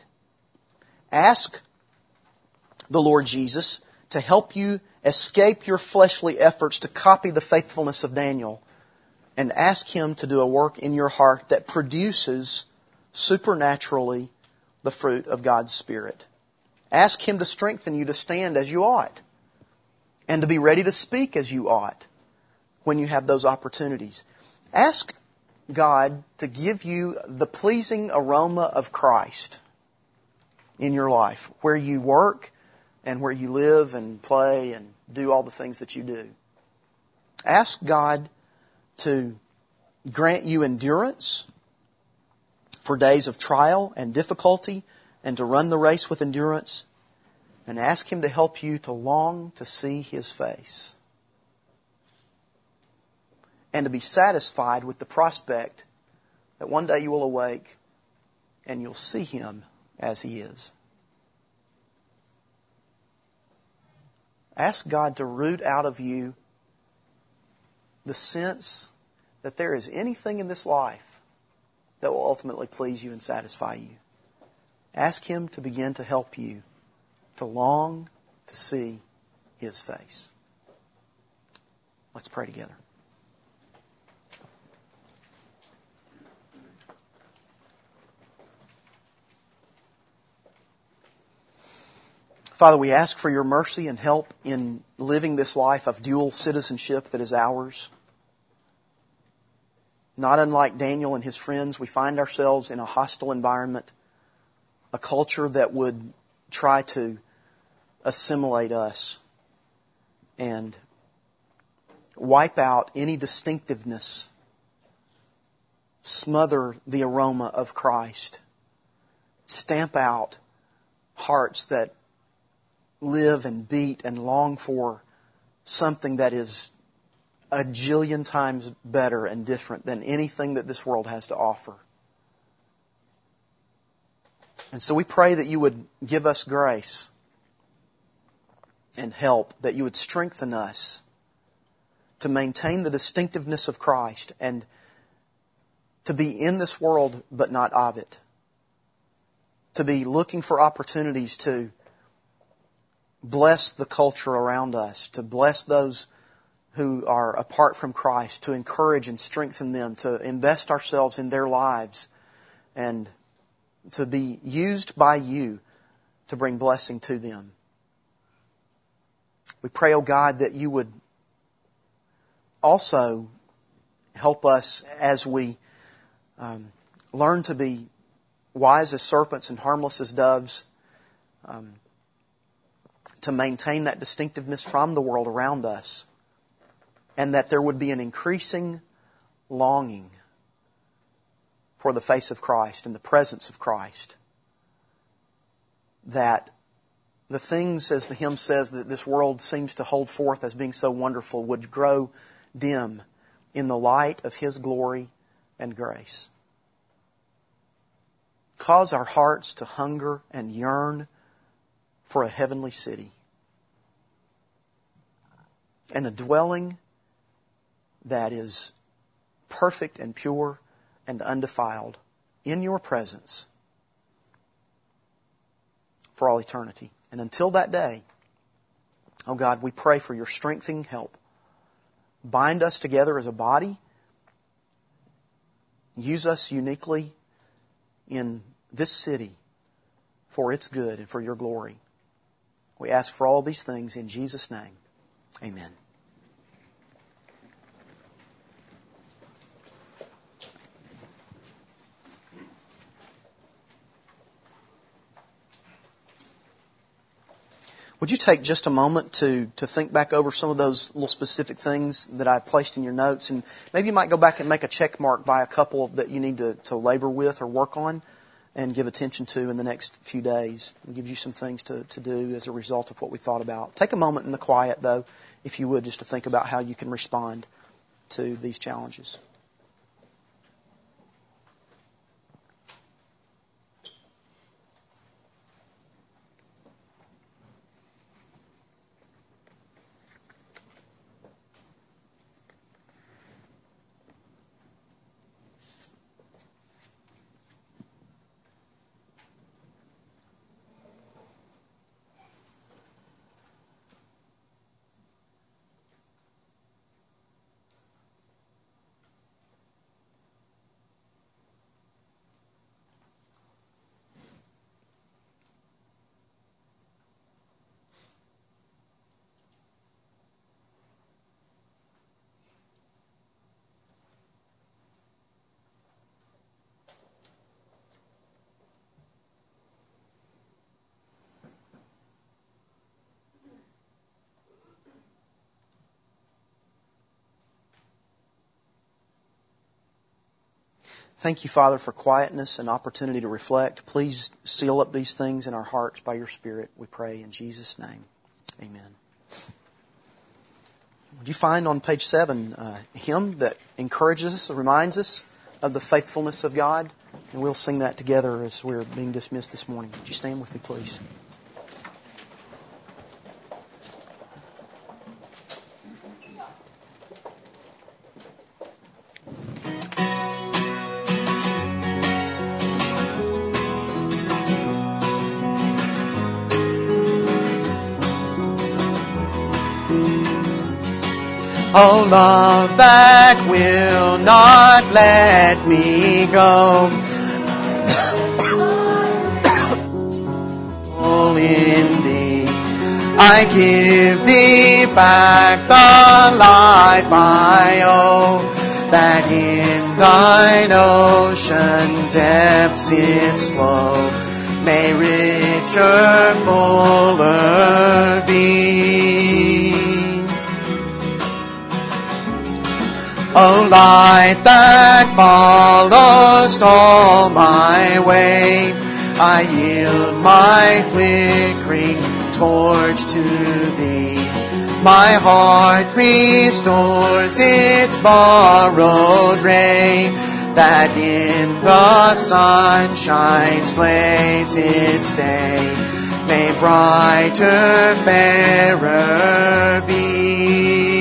Ask the Lord Jesus to help you escape your fleshly efforts to copy the faithfulness of Daniel, and ask Him to do a work in your heart that produces supernaturally the fruit of God's Spirit. Ask Him to strengthen you to stand as you ought and to be ready to speak as you ought when you have those opportunities. Ask God to give you the pleasing aroma of Christ in your life, where you work and where you live and play and do all the things that you do. Ask God to grant you endurance for days of trial and difficulty and to run the race with endurance. And ask Him to help you to long to see His face. And to be satisfied with the prospect that one day you will awake and you'll see Him as He is. Ask God to root out of you the sense that there is anything in this life that will ultimately please you and satisfy you. Ask Him to begin to help you to long to see His face. Let's pray together. Father, we ask for Your mercy and help in living this life of dual citizenship that is ours. Not unlike Daniel and his friends, we find ourselves in a hostile environment, a culture that would try to assimilate us and wipe out any distinctiveness, smother the aroma of Christ, stamp out hearts that live and beat and long for something that is a jillion times better and different than anything that this world has to offer. And so we pray that you would give us grace and help, that you would strengthen us to maintain the distinctiveness of Christ and to be in this world but not of it. To be looking for opportunities to bless the culture around us, to bless those who are apart from Christ, to encourage and strengthen them, to invest ourselves in their lives, and to be used by you to bring blessing to them. We pray, O God, that you would also help us as we learn to be wise as serpents and harmless as doves, to maintain that distinctiveness from the world around us, and that there would be an increasing longing for the face of Christ and the presence of Christ. That the things, as the hymn says, that this world seems to hold forth as being so wonderful would grow dim in the light of His glory and grace. Cause our hearts to hunger and yearn for a heavenly city and a dwelling that is perfect and pure and undefiled in your presence for all eternity. And until that day, oh God, we pray for your strengthening help. Bind us together as a body. Use us uniquely in this city for its good and for your glory. We ask for all these things in Jesus' name. Amen. Would you take just a moment to think back over some of those little specific things that I placed in your notes, and maybe you might go back and make a check mark by a couple that you need to labor with or work on and give attention to in the next few days. It gives you some things to do as a result of what we thought about. Take a moment in the quiet, though, if you would, just to think about how you can respond to these challenges. Thank you, Father, for quietness and opportunity to reflect. Please seal up these things in our hearts by your Spirit, we pray in Jesus' name. Amen. Would you find on page 7 a hymn that encourages us, reminds us of the faithfulness of God? And we'll sing that together as we're being dismissed this morning. Would you stand with me, please? Oh, love that will not let me go. All in thee, I give thee back the life I owe, that in the ocean depths its flow may richer, fuller be. O light that followest all my way, I yield my flickering torch to Thee. My heart restores its borrowed ray, that in the sunshine's blaze its day may brighter, fairer be.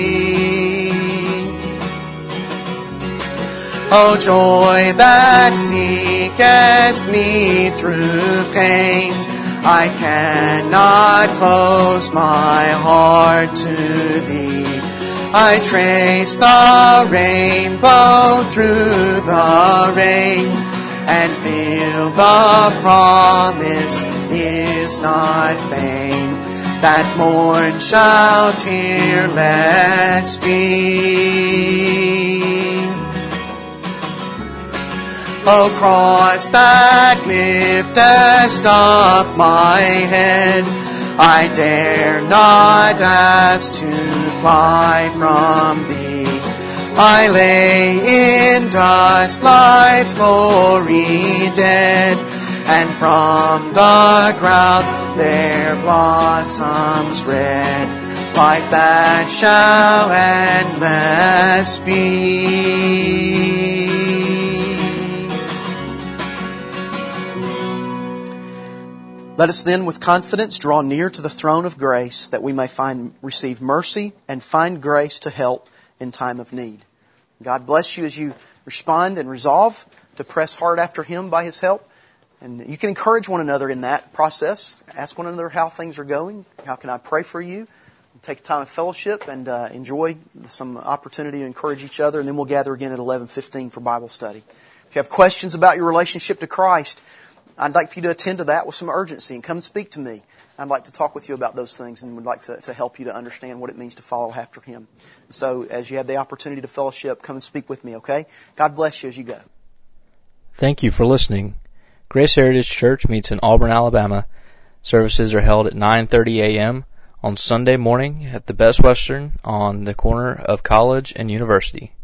O joy that seekest me through pain, I cannot close my heart to Thee. I trace the rainbow through the rain, and feel the promise is not vain, that morn shall tearless be. O cross that liftest up my head, I dare not ask to fly from Thee. I lay in dust life's glory dead, and from the ground there blossoms red, life that shall endless be. Let us then with confidence draw near to the throne of grace, that we may receive mercy and find grace to help in time of need. God bless you as you respond and resolve to press hard after Him by His help. And you can encourage one another in that process. Ask one another how things are going. How can I pray for you? Take a time of fellowship and enjoy some opportunity to encourage each other. And then we'll gather again at 11:15 for Bible study. If you have questions about your relationship to Christ, I'd like for you to attend to that with some urgency and come and speak to me. I'd like to talk with you about those things and would like to help you to understand what it means to follow after Him. So as you have the opportunity to fellowship, come and speak with me, okay? God bless you as you go. Thank you for listening. Grace Heritage Church meets in Auburn, Alabama. Services are held at 9:30 a.m. on Sunday morning at the Best Western on the corner of College and University.